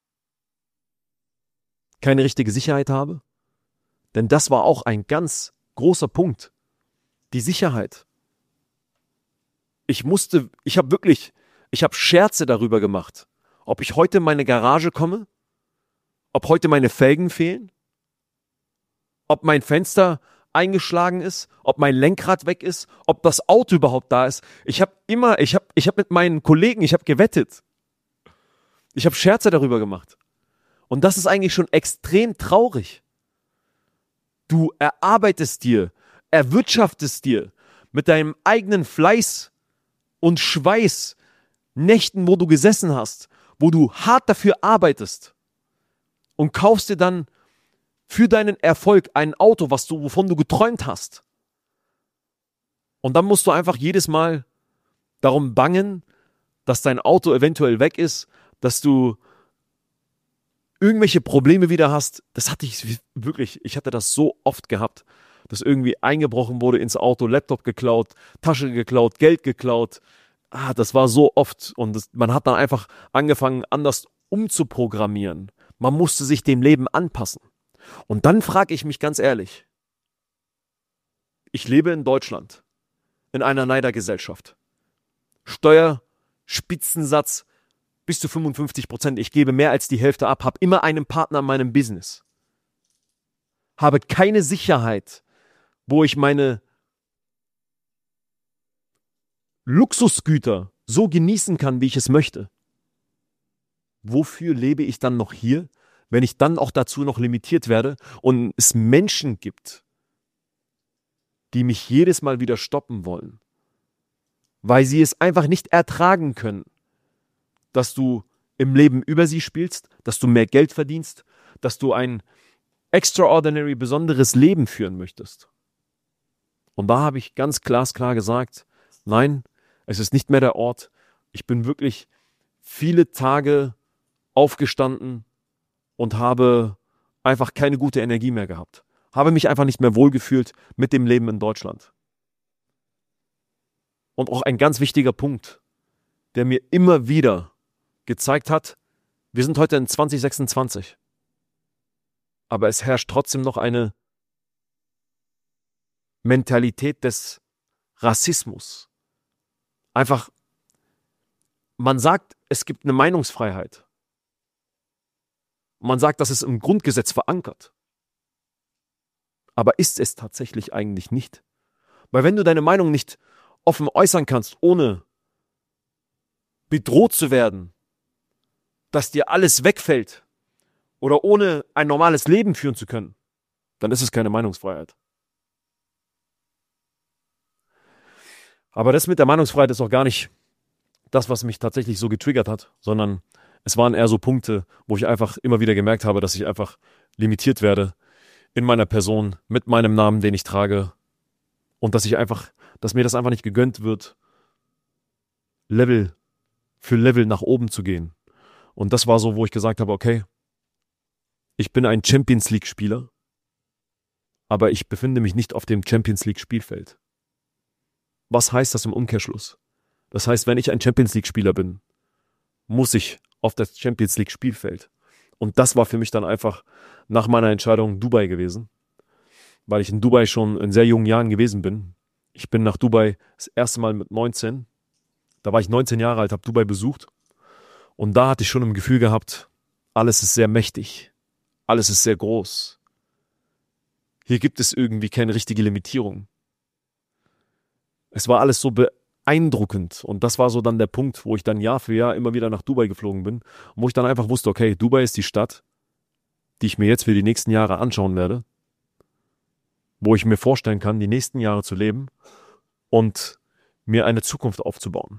keine richtige Sicherheit habe? Denn das war auch ein ganz großer Punkt. Die Sicherheit. Ich musste, ich habe wirklich, ich habe Scherze darüber gemacht, ob ich heute in meine Garage komme, ob heute meine Felgen fehlen, ob mein Fenster eingeschlagen ist, ob mein Lenkrad weg ist, ob das Auto überhaupt da ist. Ich habe immer, ich habe ich hab mit meinen Kollegen, ich habe gewettet. Ich habe Scherze darüber gemacht. Und das ist eigentlich schon extrem traurig. Du erarbeitest dir, erwirtschaftest dir mit deinem eigenen Fleiß und Schweiß Nächten, wo du gesessen hast, wo du hart dafür arbeitest und kaufst dir dann für deinen Erfolg ein Auto, was du, wovon du geträumt hast. Und dann musst du einfach jedes Mal darum bangen, dass dein Auto eventuell weg ist, dass du irgendwelche Probleme wieder hast. Das hatte ich wirklich, ich hatte das so oft gehabt, dass irgendwie eingebrochen wurde ins Auto, Laptop geklaut, Tasche geklaut, Geld geklaut. Ah, das war so oft, und das, man hat dann einfach angefangen, anders umzuprogrammieren. Man musste sich dem Leben anpassen. Und dann frage ich mich ganz ehrlich, ich lebe in Deutschland, in einer Neidergesellschaft. Steuerspitzensatz bis zu fünfundfünfzig Prozent. Ich gebe mehr als die Hälfte ab, habe immer einen Partner in meinem Business. Habe keine Sicherheit, wo ich meine Luxusgüter so genießen kann, wie ich es möchte, wofür lebe ich dann noch hier, wenn ich dann auch dazu noch limitiert werde und es Menschen gibt, die mich jedes Mal wieder stoppen wollen, weil sie es einfach nicht ertragen können, dass du im Leben über sie spielst, dass du mehr Geld verdienst, dass du ein extraordinary, besonderes Leben führen möchtest. Und da habe ich ganz glasklar gesagt, nein, es ist nicht mehr der Ort. Ich bin wirklich viele Tage aufgestanden und habe einfach keine gute Energie mehr gehabt. Habe mich einfach nicht mehr wohlgefühlt mit dem Leben in Deutschland. Und auch ein ganz wichtiger Punkt, der mir immer wieder gezeigt hat, wir sind heute in zwanzig sechsundzwanzig. Aber es herrscht trotzdem noch eine Mentalität des Rassismus. Einfach, man sagt, es gibt eine Meinungsfreiheit. Man sagt, das ist im Grundgesetz verankert. Aber ist es tatsächlich eigentlich nicht? Weil wenn du deine Meinung nicht offen äußern kannst, ohne bedroht zu werden, dass dir alles wegfällt oder ohne ein normales Leben führen zu können, dann ist es keine Meinungsfreiheit. Aber das mit der Meinungsfreiheit ist auch gar nicht das, was mich tatsächlich so getriggert hat, sondern es waren eher so Punkte, wo ich einfach immer wieder gemerkt habe, dass ich einfach limitiert werde in meiner Person, mit meinem Namen, den ich trage, und dass ich einfach, dass mir das einfach nicht gegönnt wird, Level für Level nach oben zu gehen. Und das war so, wo ich gesagt habe, okay, ich bin ein Champions League Spieler, aber ich befinde mich nicht auf dem Champions League Spielfeld. Was heißt das im Umkehrschluss? Das heißt, wenn ich ein Champions League Spieler bin, muss ich auf das Champions League Spielfeld. Und das war für mich dann einfach nach meiner Entscheidung Dubai gewesen, weil ich in Dubai schon in sehr jungen Jahren gewesen bin. Ich bin nach Dubai das erste Mal mit neunzehn, da war ich neunzehn Jahre alt, habe Dubai besucht und da hatte ich schon ein Gefühl gehabt, alles ist sehr mächtig, alles ist sehr groß. Hier gibt es irgendwie keine richtige Limitierung. Es war alles so beeindruckend und das war so dann der Punkt, wo ich dann Jahr für Jahr immer wieder nach Dubai geflogen bin und wo ich dann einfach wusste, okay, Dubai ist die Stadt, die ich mir jetzt für die nächsten Jahre anschauen werde, wo ich mir vorstellen kann, die nächsten Jahre zu leben und mir eine Zukunft aufzubauen.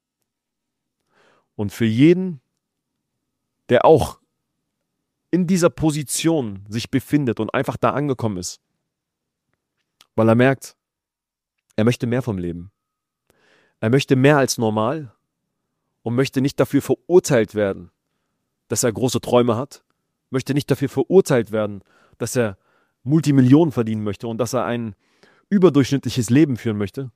Und für jeden, der auch in dieser Position sich befindet und einfach da angekommen ist, weil er merkt, er möchte mehr vom Leben. Er möchte mehr als normal und möchte nicht dafür verurteilt werden, dass er große Träume hat, möchte nicht dafür verurteilt werden, dass er Multimillionen verdienen möchte und dass er ein überdurchschnittliches Leben führen möchte.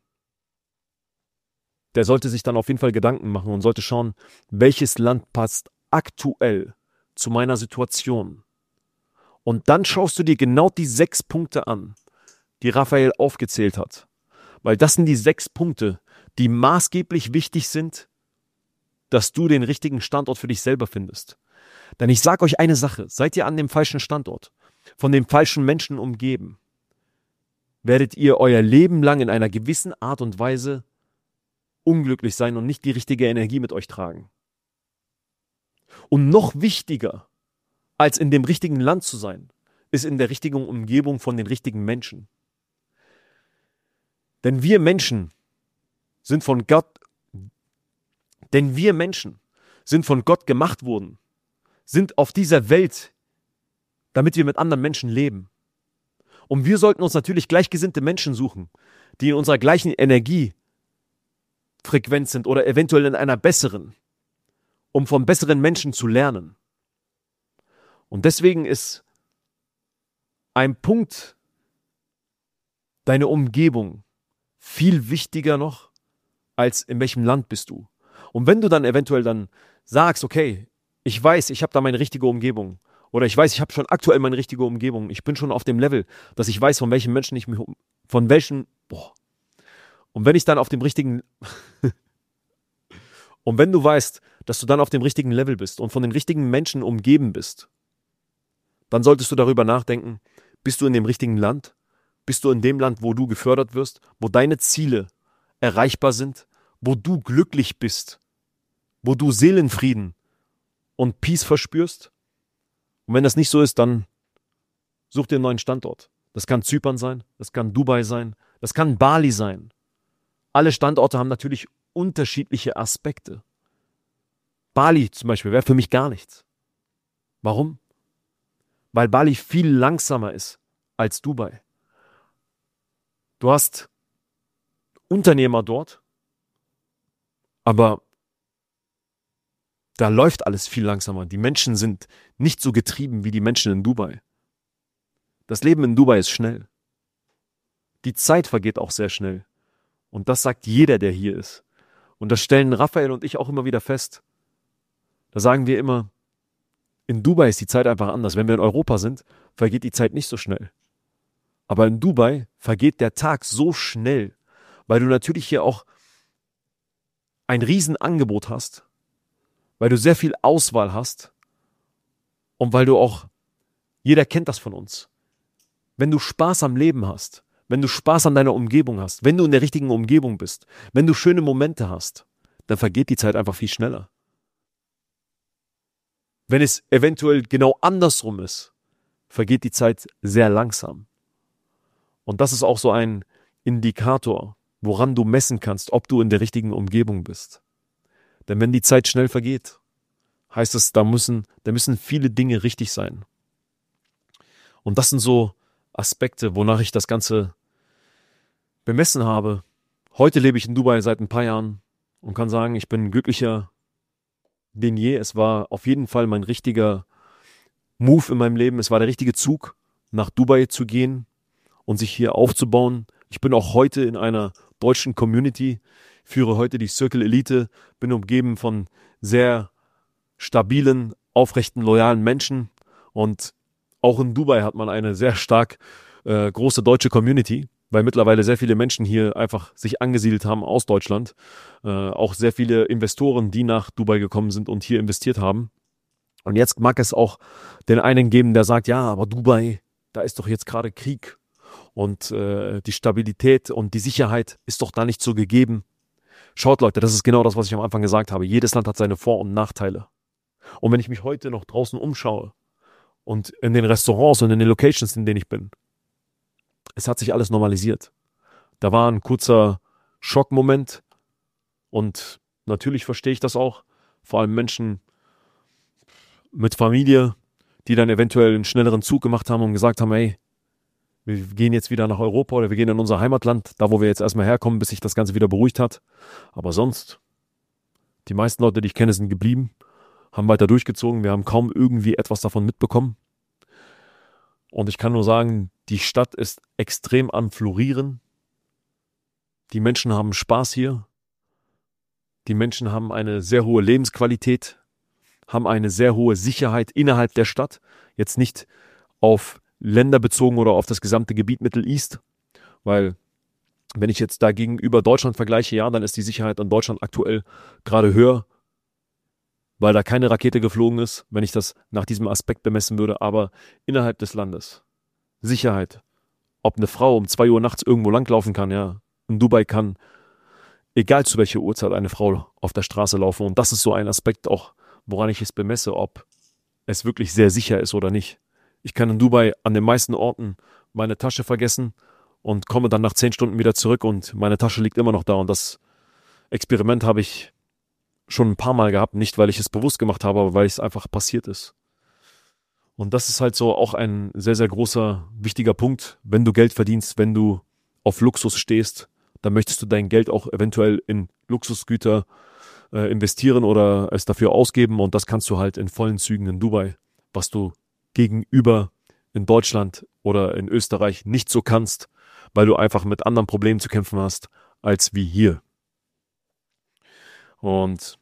Der sollte sich dann auf jeden Fall Gedanken machen und sollte schauen, welches Land passt aktuell zu meiner Situation. Und dann schaust du dir genau die sechs Punkte an, die Raphael aufgezählt hat. Weil das sind die sechs Punkte, die maßgeblich wichtig sind, dass du den richtigen Standort für dich selber findest. Denn ich sage euch eine Sache, seid ihr an dem falschen Standort, von den falschen Menschen umgeben, werdet ihr euer Leben lang in einer gewissen Art und Weise unglücklich sein und nicht die richtige Energie mit euch tragen. Und noch wichtiger, als in dem richtigen Land zu sein, ist in der richtigen Umgebung von den richtigen Menschen. Denn wir Menschen sind von Gott, denn wir Menschen sind von Gott gemacht worden, sind auf dieser Welt, damit wir mit anderen Menschen leben. Und wir sollten uns natürlich gleichgesinnte Menschen suchen, die in unserer gleichen Energiefrequenz sind oder eventuell in einer besseren, um von besseren Menschen zu lernen. Und deswegen ist ein Punkt, deine Umgebung, viel wichtiger noch, als in welchem Land bist du. Und wenn du dann eventuell dann sagst, okay, ich weiß, ich habe da meine richtige Umgebung, oder ich weiß, ich habe schon aktuell meine richtige Umgebung, ich bin schon auf dem Level, dass ich weiß, von welchen Menschen ich mich, von welchen, boah. Und wenn ich dann auf dem richtigen, und wenn du weißt, dass du dann auf dem richtigen Level bist und von den richtigen Menschen umgeben bist, dann solltest du darüber nachdenken, bist du in dem richtigen Land Bist du in dem Land, wo du gefördert wirst, wo deine Ziele erreichbar sind, wo du glücklich bist, wo du Seelenfrieden und Peace verspürst? Und wenn das nicht so ist, dann such dir einen neuen Standort. Das kann Zypern sein, das kann Dubai sein, das kann Bali sein. Alle Standorte haben natürlich unterschiedliche Aspekte. Bali zum Beispiel wäre für mich gar nichts. Warum? Weil Bali viel langsamer ist als Dubai. Du hast Unternehmer dort, aber da läuft alles viel langsamer. Die Menschen sind nicht so getrieben wie die Menschen in Dubai. Das Leben in Dubai ist schnell. Die Zeit vergeht auch sehr schnell. Und das sagt jeder, der hier ist. Und das stellen Raphael und ich auch immer wieder fest. Da sagen wir immer, in Dubai ist die Zeit einfach anders. Wenn wir in Europa sind, vergeht die Zeit nicht so schnell. Aber in Dubai vergeht der Tag so schnell, weil du natürlich hier auch ein Riesenangebot hast, weil du sehr viel Auswahl hast und weil du auch, jeder kennt das von uns, wenn du Spaß am Leben hast, wenn du Spaß an deiner Umgebung hast, wenn du in der richtigen Umgebung bist, wenn du schöne Momente hast, dann vergeht die Zeit einfach viel schneller. Wenn es eventuell genau andersrum ist, vergeht die Zeit sehr langsam. Und das ist auch so ein Indikator, woran du messen kannst, ob du in der richtigen Umgebung bist. Denn wenn die Zeit schnell vergeht, heißt es, da müssen, da müssen viele Dinge richtig sein. Und das sind so Aspekte, wonach ich das Ganze bemessen habe. Heute lebe ich in Dubai seit ein paar Jahren und kann sagen, ich bin glücklicher denn je. Es war auf jeden Fall mein richtiger Move in meinem Leben. Es war der richtige Zug, nach Dubai zu gehen und sich hier aufzubauen. Ich bin auch heute in einer deutschen Community, führe heute die Circle Elite, bin umgeben von sehr stabilen, aufrechten, loyalen Menschen. Und auch in Dubai hat man eine sehr stark äh, große deutsche Community, weil mittlerweile sehr viele Menschen hier einfach sich angesiedelt haben aus Deutschland. Äh, auch sehr viele Investoren, die nach Dubai gekommen sind und hier investiert haben. Und jetzt mag es auch den einen geben, der sagt, ja, aber Dubai, da ist doch jetzt gerade Krieg. Und äh, die Stabilität und die Sicherheit ist doch da nicht so gegeben. Schaut Leute, das ist genau das, was ich am Anfang gesagt habe. Jedes Land hat seine Vor- und Nachteile. Und wenn ich mich heute noch draußen umschaue und in den Restaurants und in den Locations, in denen ich bin, es hat sich alles normalisiert. Da war ein kurzer Schockmoment und natürlich verstehe ich das auch. Vor allem Menschen mit Familie, die dann eventuell einen schnelleren Zug gemacht haben und gesagt haben, ey, wir gehen jetzt wieder nach Europa oder wir gehen in unser Heimatland, da wo wir jetzt erstmal herkommen, bis sich das Ganze wieder beruhigt hat. Aber sonst, die meisten Leute, die ich kenne, sind geblieben, haben weiter durchgezogen. Wir haben kaum irgendwie etwas davon mitbekommen. Und ich kann nur sagen, die Stadt ist extrem am Florieren. Die Menschen haben Spaß hier. Die Menschen haben eine sehr hohe Lebensqualität, haben eine sehr hohe Sicherheit innerhalb der Stadt. Jetzt nicht auf Länder bezogen oder auf das gesamte Gebiet Middle East, weil wenn ich jetzt da gegenüber Deutschland vergleiche, ja, dann ist die Sicherheit in Deutschland aktuell gerade höher, weil da keine Rakete geflogen ist, wenn ich das nach diesem Aspekt bemessen würde, aber innerhalb des Landes. Sicherheit. Ob eine Frau um zwei Uhr nachts irgendwo langlaufen kann, ja. In Dubai kann, egal zu welcher Uhrzeit, eine Frau auf der Straße laufen. Und das ist so ein Aspekt auch, woran ich es bemesse, ob es wirklich sehr sicher ist oder nicht. Ich kann in Dubai an den meisten Orten meine Tasche vergessen und komme dann nach zehn Stunden wieder zurück und meine Tasche liegt immer noch da. Und das Experiment habe ich schon ein paar Mal gehabt, nicht weil ich es bewusst gemacht habe, aber weil es einfach passiert ist. Und das ist halt so auch ein sehr, sehr großer, wichtiger Punkt. Wenn du Geld verdienst, wenn du auf Luxus stehst, dann möchtest du dein Geld auch eventuell in Luxusgüter äh, investieren oder es dafür ausgeben. Und das kannst du halt in vollen Zügen in Dubai, was du gegenüber in Deutschland oder in Österreich nicht so kannst, weil du einfach mit anderen Problemen zu kämpfen hast, als wie hier. Und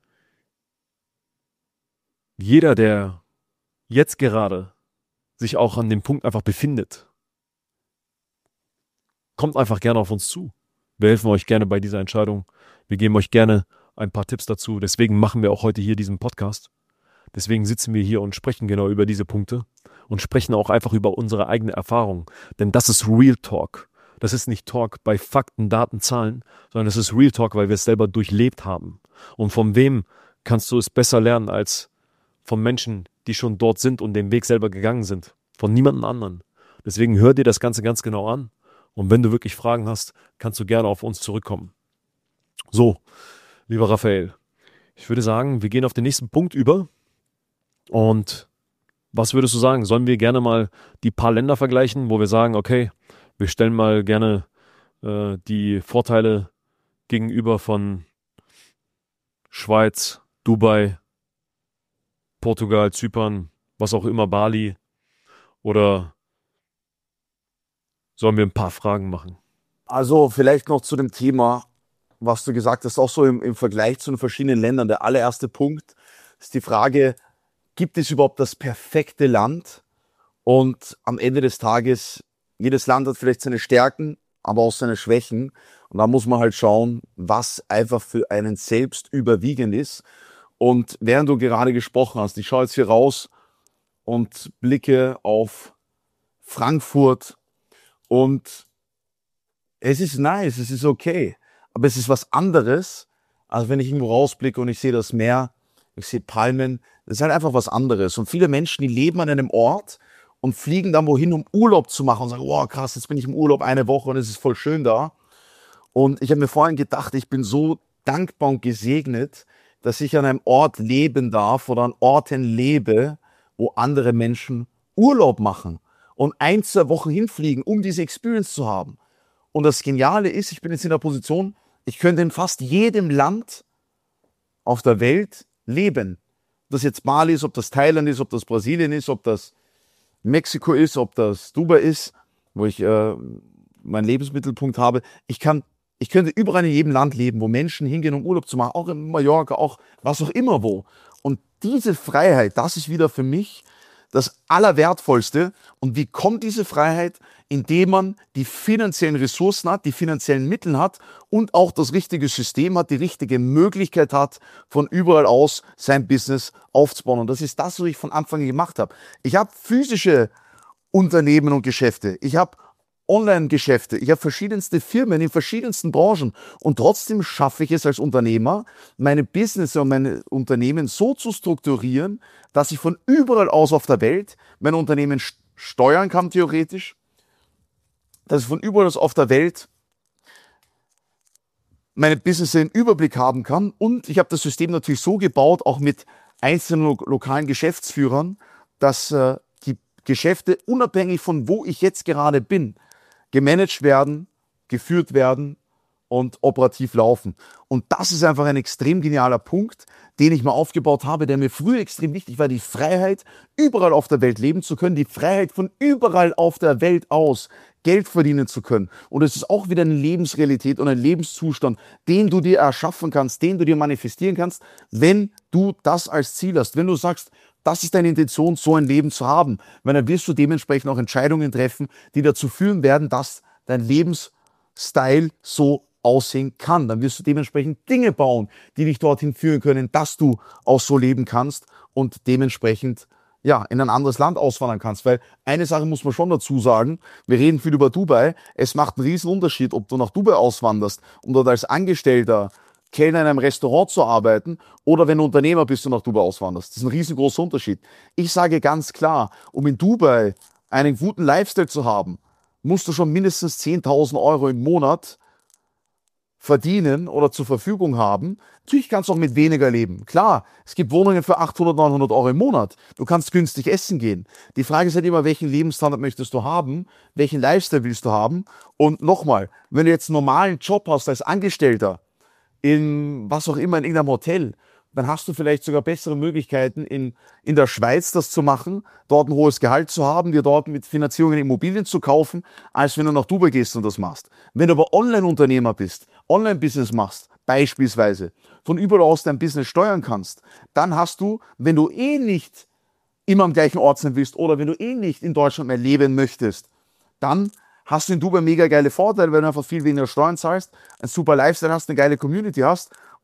jeder, der jetzt gerade sich auch an dem Punkt einfach befindet, kommt einfach gerne auf uns zu. Wir helfen euch gerne bei dieser Entscheidung. Wir geben euch gerne ein paar Tipps dazu. Deswegen machen wir auch heute hier diesen Podcast. Deswegen sitzen wir hier und sprechen genau über diese Punkte. und sprechen auch einfach über unsere eigene Erfahrung. Denn das ist Real Talk. Das ist nicht Talk bei Fakten, Daten, Zahlen, sondern das ist Real Talk, weil wir es selber durchlebt haben. Und von wem kannst du es besser lernen als von Menschen, die schon dort sind und den Weg selber gegangen sind? Von niemandem anderen. Deswegen hör dir das Ganze ganz genau an. Und wenn du wirklich Fragen hast, kannst du gerne auf uns zurückkommen. So, lieber Raphael, ich würde sagen, wir gehen auf den nächsten Punkt über. Und was würdest du sagen? Sollen wir gerne mal die paar Länder vergleichen, wo wir sagen, okay, wir stellen mal gerne äh, die Vorteile gegenüber von Schweiz, Dubai, Portugal, Zypern, was auch immer, Bali? Oder sollen wir ein paar Fragen machen? Also vielleicht noch zu dem Thema, was du gesagt hast, auch so im, im Vergleich zu den verschiedenen Ländern. Der allererste Punkt ist die Frage, gibt es überhaupt das perfekte Land? Und am Ende des Tages, jedes Land hat vielleicht seine Stärken, aber auch seine Schwächen. Und da muss man halt schauen, was einfach für einen selbst überwiegend ist. Und während du gerade gesprochen hast, ich schaue jetzt hier raus und blicke auf Frankfurt und es ist nice, es ist okay. Aber es ist was anderes, als wenn ich irgendwo rausblicke und ich sehe das Meer, ich sehe Palmen. Das ist halt einfach was anderes. Und viele Menschen, die leben an einem Ort und fliegen dann wohin, um Urlaub zu machen und sagen, wow, krass, jetzt bin ich im Urlaub eine Woche und es ist voll schön da. Und ich habe mir vorhin gedacht, ich bin so dankbar und gesegnet, dass ich an einem Ort leben darf oder an Orten lebe, wo andere Menschen Urlaub machen und ein, zwei Wochen hinfliegen, um diese Experience zu haben. Und das Geniale ist, ich bin jetzt in der Position, ich könnte in fast jedem Land auf der Welt leben. Ob das jetzt Bali ist, ob das Thailand ist, ob das Brasilien ist, ob das Mexiko ist, ob das Dubai ist, wo ich äh, meinen Lebensmittelpunkt habe. Ich kann, ich könnte überall in jedem Land leben, wo Menschen hingehen, um Urlaub zu machen, auch in Mallorca, auch was auch immer wo. Und diese Freiheit, das ist wieder für mich das Allerwertvollste. Und wie kommt diese Freiheit? Indem man die finanziellen Ressourcen hat, die finanziellen Mittel hat und auch das richtige System hat, die richtige Möglichkeit hat, von überall aus sein Business aufzubauen. Und das ist das, was ich von Anfang an gemacht habe. Ich habe physische Unternehmen und Geschäfte. Ich habe Online-Geschäfte. Ich habe verschiedenste Firmen in verschiedensten Branchen. Und trotzdem schaffe ich es als Unternehmer, meine Business und meine Unternehmen so zu strukturieren, dass ich von überall aus auf der Welt mein Unternehmen steuern kann, theoretisch. Dass ich von überall aus auf der Welt meine Business in Überblick haben kann. Und ich habe das System natürlich so gebaut, auch mit einzelnen lo- lokalen Geschäftsführern, dass äh, die Geschäfte unabhängig von wo ich jetzt gerade bin, gemanagt werden, geführt werden und operativ laufen. Und das ist einfach ein extrem genialer Punkt, den ich mal aufgebaut habe, der mir früher extrem wichtig war, die Freiheit, überall auf der Welt leben zu können, die Freiheit von überall auf der Welt aus Geld verdienen zu können. Und es ist auch wieder eine Lebensrealität und ein Lebenszustand, den du dir erschaffen kannst, den du dir manifestieren kannst, wenn du das als Ziel hast. Wenn du sagst, das ist deine Intention, so ein Leben zu haben, weil dann wirst du dementsprechend auch Entscheidungen treffen, die dazu führen werden, dass dein Lebensstil so aussehen kann. Dann wirst du dementsprechend Dinge bauen, die dich dorthin führen können, dass du auch so leben kannst und dementsprechend ja, in ein anderes Land auswandern kannst. Weil eine Sache muss man schon dazu sagen, wir reden viel über Dubai, es macht einen riesen Unterschied, ob du nach Dubai auswanderst, um dort als Angestellter, Kellner in einem Restaurant zu arbeiten oder wenn du Unternehmer bist und nach Dubai auswanderst. Das ist ein riesengroßer Unterschied. Ich sage ganz klar, um in Dubai einen guten Lifestyle zu haben, musst du schon mindestens zehntausend Euro im Monat verdienen oder zur Verfügung haben. Natürlich kannst du auch mit weniger leben. Klar, es gibt Wohnungen für achthundert, neunhundert Euro im Monat. Du kannst günstig essen gehen. Die Frage ist halt immer, welchen Lebensstandard möchtest du haben? Welchen Lifestyle willst du haben? Und nochmal, wenn du jetzt einen normalen Job hast als Angestellter, in was auch immer, in irgendeinem Hotel, dann hast du vielleicht sogar bessere Möglichkeiten, in, in der Schweiz das zu machen, dort ein hohes Gehalt zu haben, dir dort mit Finanzierungen Immobilien zu kaufen, als wenn du nach Dubai gehst und das machst. Wenn du aber Online-Unternehmer bist, Online-Business machst, beispielsweise, von überall aus dein Business steuern kannst, dann hast du, wenn du eh nicht immer am gleichen Ort sein willst oder wenn du eh nicht in Deutschland mehr leben möchtest, dann hast du in Dubai mega geile Vorteile, weil du einfach viel weniger Steuern zahlst, ein super Lifestyle hast, eine geile Community hast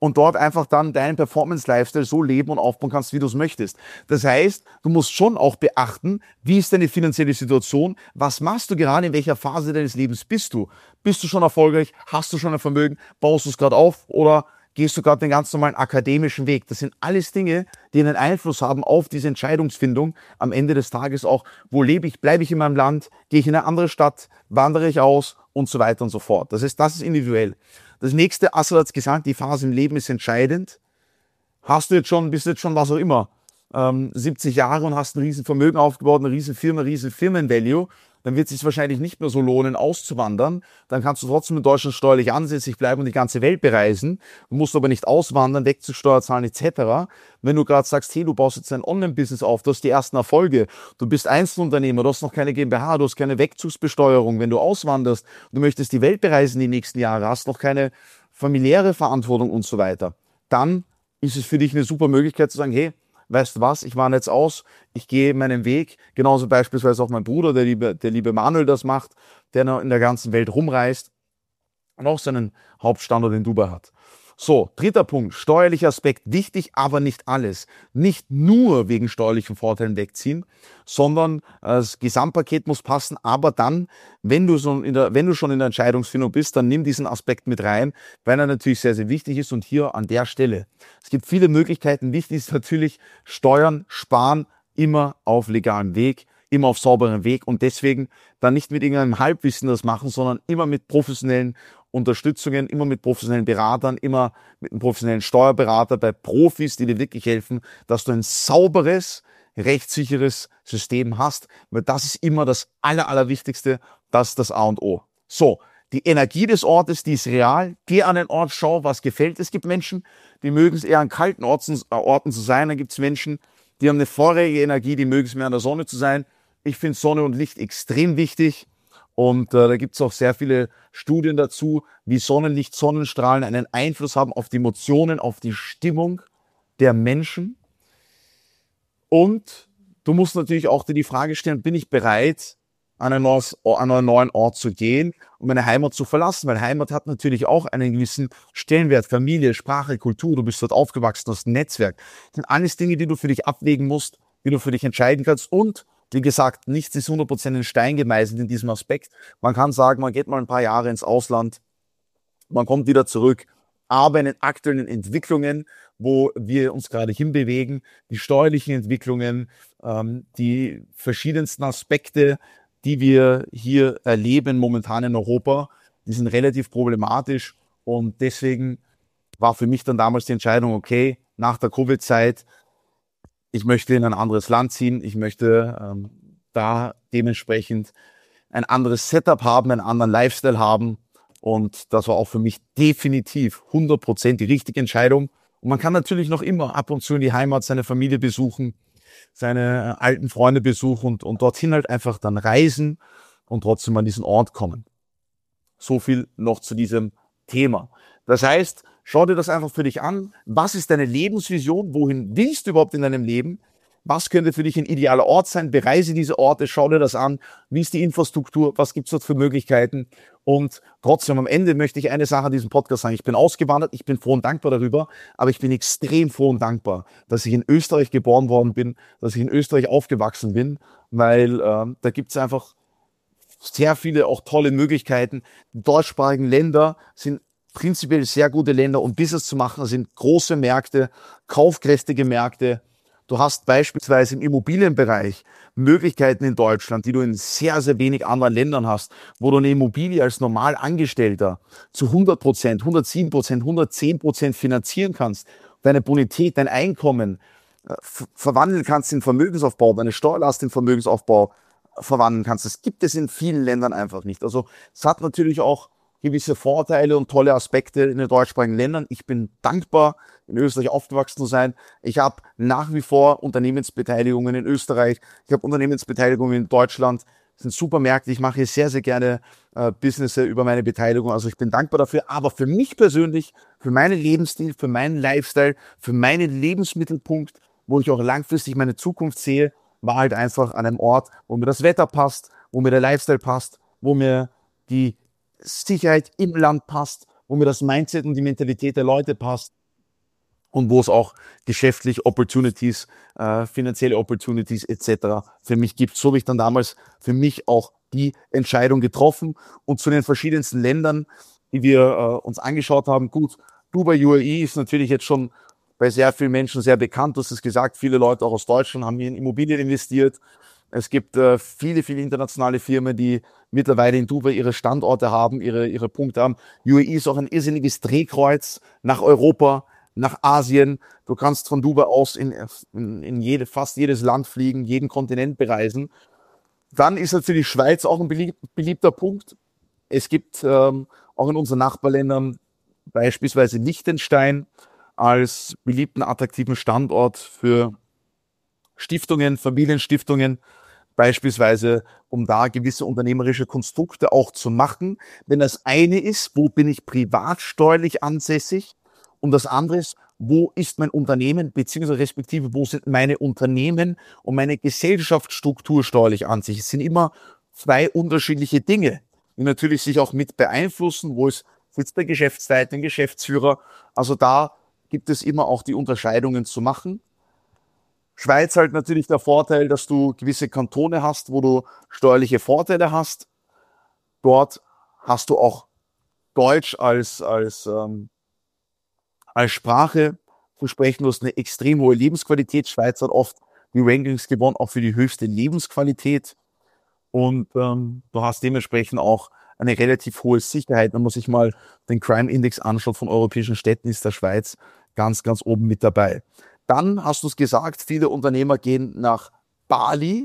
und dort einfach dann deinen Performance-Lifestyle so leben und aufbauen kannst, wie du es möchtest. Das heißt, du musst schon auch beachten, wie ist deine finanzielle Situation, was machst du gerade, in welcher Phase deines Lebens bist du? Bist du schon erfolgreich? Hast du schon ein Vermögen? Baust du es gerade auf? Oder gehst du gerade den ganz normalen akademischen Weg? Das sind alles Dinge, die einen Einfluss haben auf diese Entscheidungsfindung am Ende des Tages auch. Wo lebe ich? Bleibe ich in meinem Land? Gehe ich in eine andere Stadt? Wandere ich aus? Und so weiter und so fort. Das heißt, das ist individuell. Das nächste, Assad hat es gesagt, die Phase im Leben ist entscheidend. Hast du jetzt schon, bist du jetzt schon was auch immer, ähm, siebzig Jahre und hast ein riesen Vermögen aufgebaut, eine riesen Firma, riesen Firmenvalue, dann wird es sich wahrscheinlich nicht mehr so lohnen, auszuwandern. Dann kannst du trotzdem in Deutschland steuerlich ansässig bleiben und die ganze Welt bereisen. Du musst aber nicht auswandern, Wegzugsteuer zahlen et cetera. Wenn du gerade sagst, hey, du baust jetzt ein Online-Business auf, du hast die ersten Erfolge, du bist Einzelunternehmer, du hast noch keine GmbH, du hast keine Wegzugsbesteuerung, wenn du auswanderst, du möchtest die Welt bereisen die nächsten Jahre, hast noch keine familiäre Verantwortung und so weiter, dann ist es für dich eine super Möglichkeit zu sagen, hey, weißt du was, ich wandere jetzt aus, ich gehe meinen Weg, genauso beispielsweise auch mein Bruder, der liebe, der liebe Manuel das macht, der noch in der ganzen Welt rumreist und auch seinen Hauptstandort in Dubai hat. So, dritter Punkt, steuerlicher Aspekt, wichtig, aber nicht alles. Nicht nur wegen steuerlichen Vorteilen wegziehen, sondern das Gesamtpaket muss passen, aber dann, wenn du, so in der, wenn du schon in der Entscheidungsfindung bist, dann nimm diesen Aspekt mit rein, weil er natürlich sehr, sehr wichtig ist und hier an der Stelle. Es gibt viele Möglichkeiten, wichtig ist natürlich Steuern, Sparen, immer auf legalem Weg, immer auf sauberem Weg und deswegen dann nicht mit irgendeinem Halbwissen das machen, sondern immer mit professionellen Unterstützungen, immer mit professionellen Beratern, immer mit einem professionellen Steuerberater, bei Profis, die dir wirklich helfen, dass du ein sauberes, rechtssicheres System hast, weil das ist immer das Aller, Allerwichtigste, das ist das A und O. So, die Energie des Ortes, die ist real. Geh an den Ort, schau, was gefällt. Es gibt Menschen, die mögen es eher an kalten Orten, äh, Orten zu sein. Dann gibt es Menschen, die haben eine feurige Energie, die mögen es mehr an der Sonne zu sein. Ich finde Sonne und Licht extrem wichtig. Und äh, da gibt es auch sehr viele Studien dazu, wie Sonnenlicht, Sonnenstrahlen einen Einfluss haben auf die Emotionen, auf die Stimmung der Menschen. Und du musst natürlich auch dir die Frage stellen, bin ich bereit, an einen, neues, an einen neuen Ort zu gehen und meine Heimat zu verlassen? Weil Heimat hat natürlich auch einen gewissen Stellenwert, Familie, Sprache, Kultur, du bist dort aufgewachsen, du hast ein Netzwerk. Das sind alles Dinge, die du für dich abwägen musst, die du für dich entscheiden kannst und wie gesagt, nichts ist hundert Prozent in Stein gemeißelt in diesem Aspekt. Man kann sagen, man geht mal ein paar Jahre ins Ausland, man kommt wieder zurück, aber in den aktuellen Entwicklungen, wo wir uns gerade hinbewegen, die steuerlichen Entwicklungen, ähm, die verschiedensten Aspekte, die wir hier erleben momentan in Europa, die sind relativ problematisch und deswegen war für mich dann damals die Entscheidung, okay, nach der Covid-Zeit, ich möchte in ein anderes Land ziehen, ich möchte ähm, da dementsprechend ein anderes Setup haben, einen anderen Lifestyle haben und das war auch für mich definitiv hundert Prozent die richtige Entscheidung. Und man kann natürlich noch immer ab und zu in die Heimat seine Familie besuchen, seine alten Freunde besuchen und, und dorthin halt einfach dann reisen und trotzdem an diesen Ort kommen. So viel noch zu diesem Thema. Das heißt, schau dir das einfach für dich an. Was ist deine Lebensvision? Wohin willst du überhaupt in deinem Leben? Was könnte für dich ein idealer Ort sein? Bereise diese Orte, schau dir das an. Wie ist die Infrastruktur? Was gibt es dort für Möglichkeiten? Und trotzdem, am Ende möchte ich eine Sache an diesem Podcast sagen. Ich bin ausgewandert, ich bin froh und dankbar darüber, aber ich bin extrem froh und dankbar, dass ich in Österreich geboren worden bin, dass ich in Österreich aufgewachsen bin, weil äh, da gibt es einfach sehr viele auch tolle Möglichkeiten. Die deutschsprachigen Länder sind prinzipiell sehr gute Länder, um Business zu machen. Das sind große Märkte, kaufkräftige Märkte. Du hast beispielsweise im Immobilienbereich Möglichkeiten in Deutschland, die du in sehr, sehr wenig anderen Ländern hast, wo du eine Immobilie als Normalangestellter zu hundert Prozent, hundertsieben Prozent, hundertzehn Prozent finanzieren kannst, deine Bonität, dein Einkommen äh, verwandeln kannst in Vermögensaufbau, deine Steuerlast in Vermögensaufbau verwandeln kannst. Das gibt es in vielen Ländern einfach nicht. Also es hat natürlich auch gewisse Vorteile und tolle Aspekte in den deutschsprachigen Ländern. Ich bin dankbar, in Österreich aufgewachsen zu sein. Ich habe nach wie vor Unternehmensbeteiligungen in Österreich. Ich habe Unternehmensbeteiligungen in Deutschland. Das sind super Märkte. Ich mache hier sehr, sehr gerne äh, Business über meine Beteiligung. Also ich bin dankbar dafür. Aber für mich persönlich, für meinen Lebensstil, für meinen Lifestyle, für meinen Lebensmittelpunkt, wo ich auch langfristig meine Zukunft sehe, war halt einfach an einem Ort, wo mir das Wetter passt, wo mir der Lifestyle passt, wo mir die Sicherheit im Land passt, wo mir das Mindset und die Mentalität der Leute passt und wo es auch geschäftlich Opportunities, äh, finanzielle Opportunities et cetera für mich gibt. So habe ich dann damals für mich auch die Entscheidung getroffen und zu den verschiedensten Ländern, die wir äh, uns angeschaut haben. Gut, Dubai U A E ist natürlich jetzt schon bei sehr vielen Menschen sehr bekannt. Du hast es gesagt, viele Leute auch aus Deutschland haben hier in Immobilien investiert. Es gibt äh, viele, viele internationale Firmen, die mittlerweile in Dubai ihre Standorte haben, ihre, ihre Punkte haben. U A E ist auch ein irrsinniges Drehkreuz nach Europa, nach Asien. Du kannst von Dubai aus in, in, in jede, fast jedes Land fliegen, jeden Kontinent bereisen. Dann ist natürlich Schweiz auch ein belieb, beliebter Punkt. Es gibt ähm, auch in unseren Nachbarländern beispielsweise Liechtenstein als beliebten, attraktiven Standort für Stiftungen, Familienstiftungen, beispielsweise, um da gewisse unternehmerische Konstrukte auch zu machen. Denn das eine ist, wo bin ich privatsteuerlich ansässig? Und das andere ist, wo ist mein Unternehmen, beziehungsweise respektive, wo sind meine Unternehmen und meine Gesellschaftsstruktur steuerlich ansässig? Es sind immer zwei unterschiedliche Dinge, die natürlich sich auch mit beeinflussen. Wo ist, sitzt der Geschäftsleiter, der Geschäftsführer? Also da gibt es immer auch die Unterscheidungen zu machen. Schweiz halt natürlich der Vorteil, dass du gewisse Kantone hast, wo du steuerliche Vorteile hast. Dort hast du auch Deutsch als, als, ähm, als Sprache zu sprechen. Du hast eine extrem hohe Lebensqualität. Schweiz hat oft die Rankings gewonnen, auch für die höchste Lebensqualität. Und ähm, du hast dementsprechend auch eine relativ hohe Sicherheit. Wenn man sich mal den Crime Index anschaut von europäischen Städten, ist der Schweiz ganz, ganz oben mit dabei. Dann hast du es gesagt, viele Unternehmer gehen nach Bali.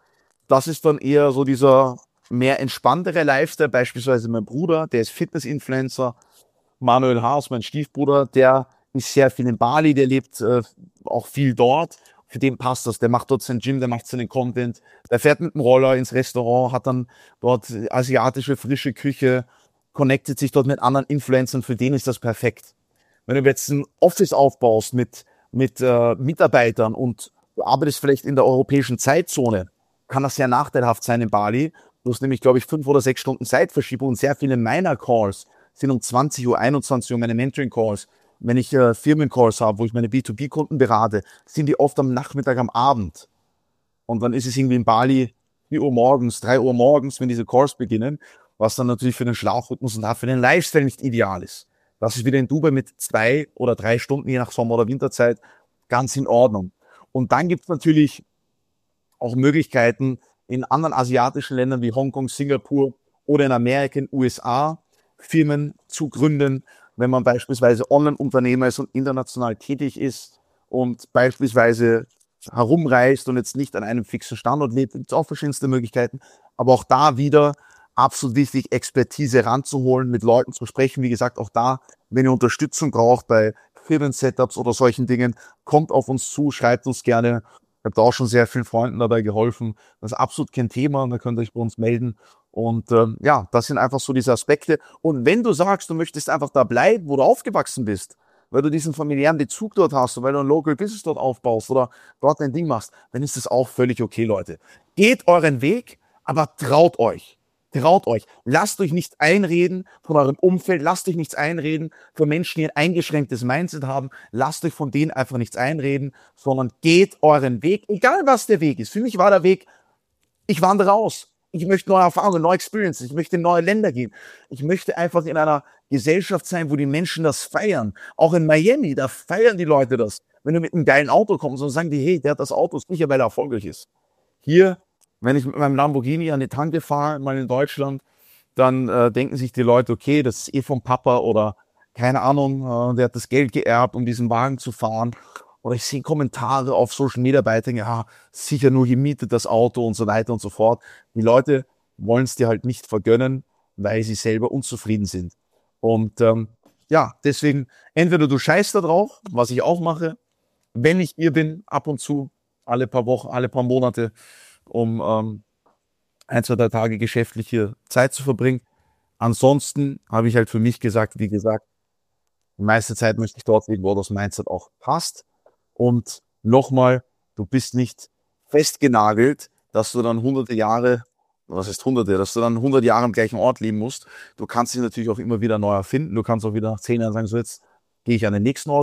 Das ist dann eher so dieser mehr entspanntere Lifestyle. Beispielsweise mein Bruder, der ist Fitness-Influencer. Manuel Haas, mein Stiefbruder, der ist sehr viel in Bali, der lebt äh, auch viel dort. Für den passt das. Der macht dort sein Gym, der macht seinen Content. Der fährt mit dem Roller ins Restaurant, hat dann dort asiatische frische Küche, connectet sich dort mit anderen Influencern. Für den ist das perfekt. Wenn du jetzt ein Office aufbaust mit mit äh, Mitarbeitern und du arbeitest vielleicht in der europäischen Zeitzone, kann das sehr nachteilhaft sein in Bali. Du hast nämlich, glaube ich, fünf oder sechs Stunden Zeitverschiebung und sehr viele meiner Calls sind um zwanzig Uhr, einundzwanzig Uhr meine Mentoring-Calls. Wenn ich äh, Firmen-Calls habe, wo ich meine B zwei B-Kunden berate, sind die oft am Nachmittag, am Abend. Und dann ist es irgendwie in Bali vier Uhr morgens, drei Uhr morgens, wenn diese Calls beginnen, was dann natürlich für den Schlafrhythmus und auch für den Lifestyle nicht ideal ist. Das ist wieder in Dubai mit zwei oder drei Stunden, je nach Sommer- oder Winterzeit, ganz in Ordnung. Und dann gibt es natürlich auch Möglichkeiten in anderen asiatischen Ländern wie Hongkong, Singapur oder in Amerika, in den U S A, Firmen zu gründen, wenn man beispielsweise Online-Unternehmer ist und international tätig ist und beispielsweise herumreist und jetzt nicht an einem fixen Standort lebt, gibt es auch verschiedenste Möglichkeiten. Aber auch da wieder absolut wichtig, Expertise ranzuholen, mit Leuten zu sprechen. Wie gesagt, auch da, wenn ihr Unterstützung braucht bei Firmen-Setups oder solchen Dingen, kommt auf uns zu, schreibt uns gerne. Ich habe da auch schon sehr vielen Freunden dabei geholfen. Das ist absolut kein Thema und da könnt ihr euch bei uns melden. Und ähm, ja, das sind einfach so diese Aspekte. Und wenn du sagst, du möchtest einfach da bleiben, wo du aufgewachsen bist, weil du diesen familiären Bezug dort hast und weil du ein Local Business dort aufbaust oder dort dein Ding machst, dann ist das auch völlig okay, Leute. Geht euren Weg, aber traut euch. Traut euch. Lasst euch nicht einreden von eurem Umfeld. Lasst euch nichts einreden von Menschen, die ein eingeschränktes Mindset haben. Lasst euch von denen einfach nichts einreden, sondern geht euren Weg, egal was der Weg ist. Für mich war der Weg, ich wandere aus. Ich möchte neue Erfahrungen, neue Experiences. Ich möchte in neue Länder gehen. Ich möchte einfach in einer Gesellschaft sein, wo die Menschen das feiern. Auch in Miami, da feiern die Leute das. Wenn du mit einem geilen Auto kommst und sagen die, hey, der hat das Auto, sicher, weil er erfolgreich ist. Hier, wenn ich mit meinem Lamborghini an die Tanke fahre, mal in Deutschland, dann äh, denken sich die Leute, okay, das ist eh vom Papa oder keine Ahnung, äh, der hat das Geld geerbt, um diesen Wagen zu fahren. Oder ich sehe Kommentare auf Social Media bei, denke, ja, sicher nur gemietet das Auto und so weiter und so fort. Die Leute wollen es dir halt nicht vergönnen, weil sie selber unzufrieden sind. Und ähm, ja, deswegen, entweder du scheißt da drauf, was ich auch mache, wenn ich hier bin, ab und zu, alle paar Wochen, alle paar Monate, um ähm, ein, zwei, drei Tage geschäftliche Zeit zu verbringen. Ansonsten habe ich halt für mich gesagt, wie gesagt, die meiste Zeit möchte ich dort liegen, wo das Mindset auch passt. Und nochmal, du bist nicht festgenagelt, dass du dann hunderte Jahre, was heißt hunderte, dass du dann hundert Jahre am gleichen Ort leben musst. Du kannst dich natürlich auch immer wieder neu erfinden. Du kannst auch wieder nach zehn Jahren sagen, so jetzt gehe ich an den nächsten Ort.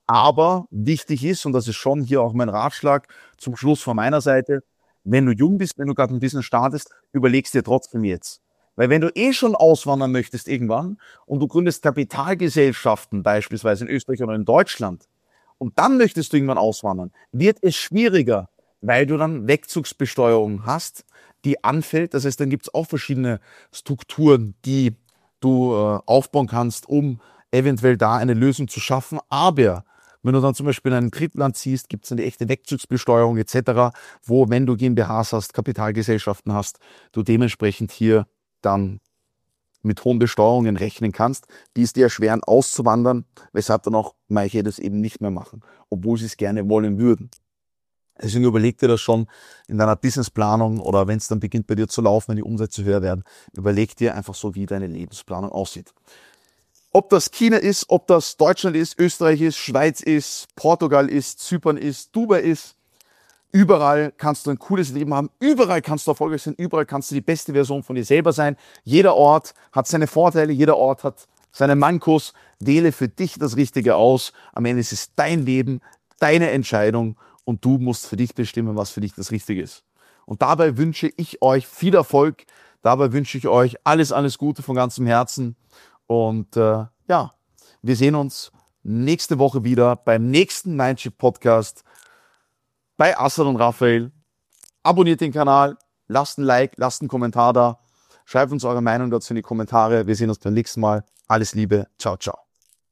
Aber wichtig ist, und das ist schon hier auch mein Ratschlag zum Schluss von meiner Seite, wenn du jung bist, wenn du gerade ein Business startest, überlegst dir trotzdem jetzt. Weil wenn du eh schon auswandern möchtest irgendwann und du gründest Kapitalgesellschaften, beispielsweise in Österreich oder in Deutschland, und dann möchtest du irgendwann auswandern, wird es schwieriger, weil du dann Wegzugsbesteuerung hast, die anfällt. Das heißt, dann gibt es auch verschiedene Strukturen, die du äh, aufbauen kannst, um eventuell da eine Lösung zu schaffen. Aber wenn du dann zum Beispiel in ein Drittland ziehst, gibt es eine echte Wegzugsbesteuerung et cetera, wo, wenn du GmbHs hast, Kapitalgesellschaften hast, du dementsprechend hier dann mit hohen Besteuerungen rechnen kannst, die es dir erschweren auszuwandern, weshalb dann auch manche das eben nicht mehr machen, obwohl sie es gerne wollen würden. Deswegen überleg dir das schon in deiner Businessplanung oder wenn es dann beginnt bei dir zu laufen, wenn die Umsätze höher werden, überleg dir einfach so, wie deine Lebensplanung aussieht. Ob das China ist, ob das Deutschland ist, Österreich ist, Schweiz ist, Portugal ist, Zypern ist, Dubai ist, überall kannst du ein cooles Leben haben, überall kannst du erfolgreich sein, überall kannst du die beste Version von dir selber sein. Jeder Ort hat seine Vorteile, jeder Ort hat seine Mankos. Wähle für dich das Richtige aus. Am Ende ist es dein Leben, deine Entscheidung und du musst für dich bestimmen, was für dich das Richtige ist. Und dabei wünsche ich euch viel Erfolg, dabei wünsche ich euch alles, alles Gute von ganzem Herzen und äh, ja, wir sehen uns nächste Woche wieder beim nächsten Mindship Podcast bei Assad und Raphael. Abonniert den Kanal, lasst ein Like, lasst einen Kommentar da. Schreibt uns eure Meinung dazu in die Kommentare. Wir sehen uns beim nächsten Mal. Alles Liebe. Ciao, ciao.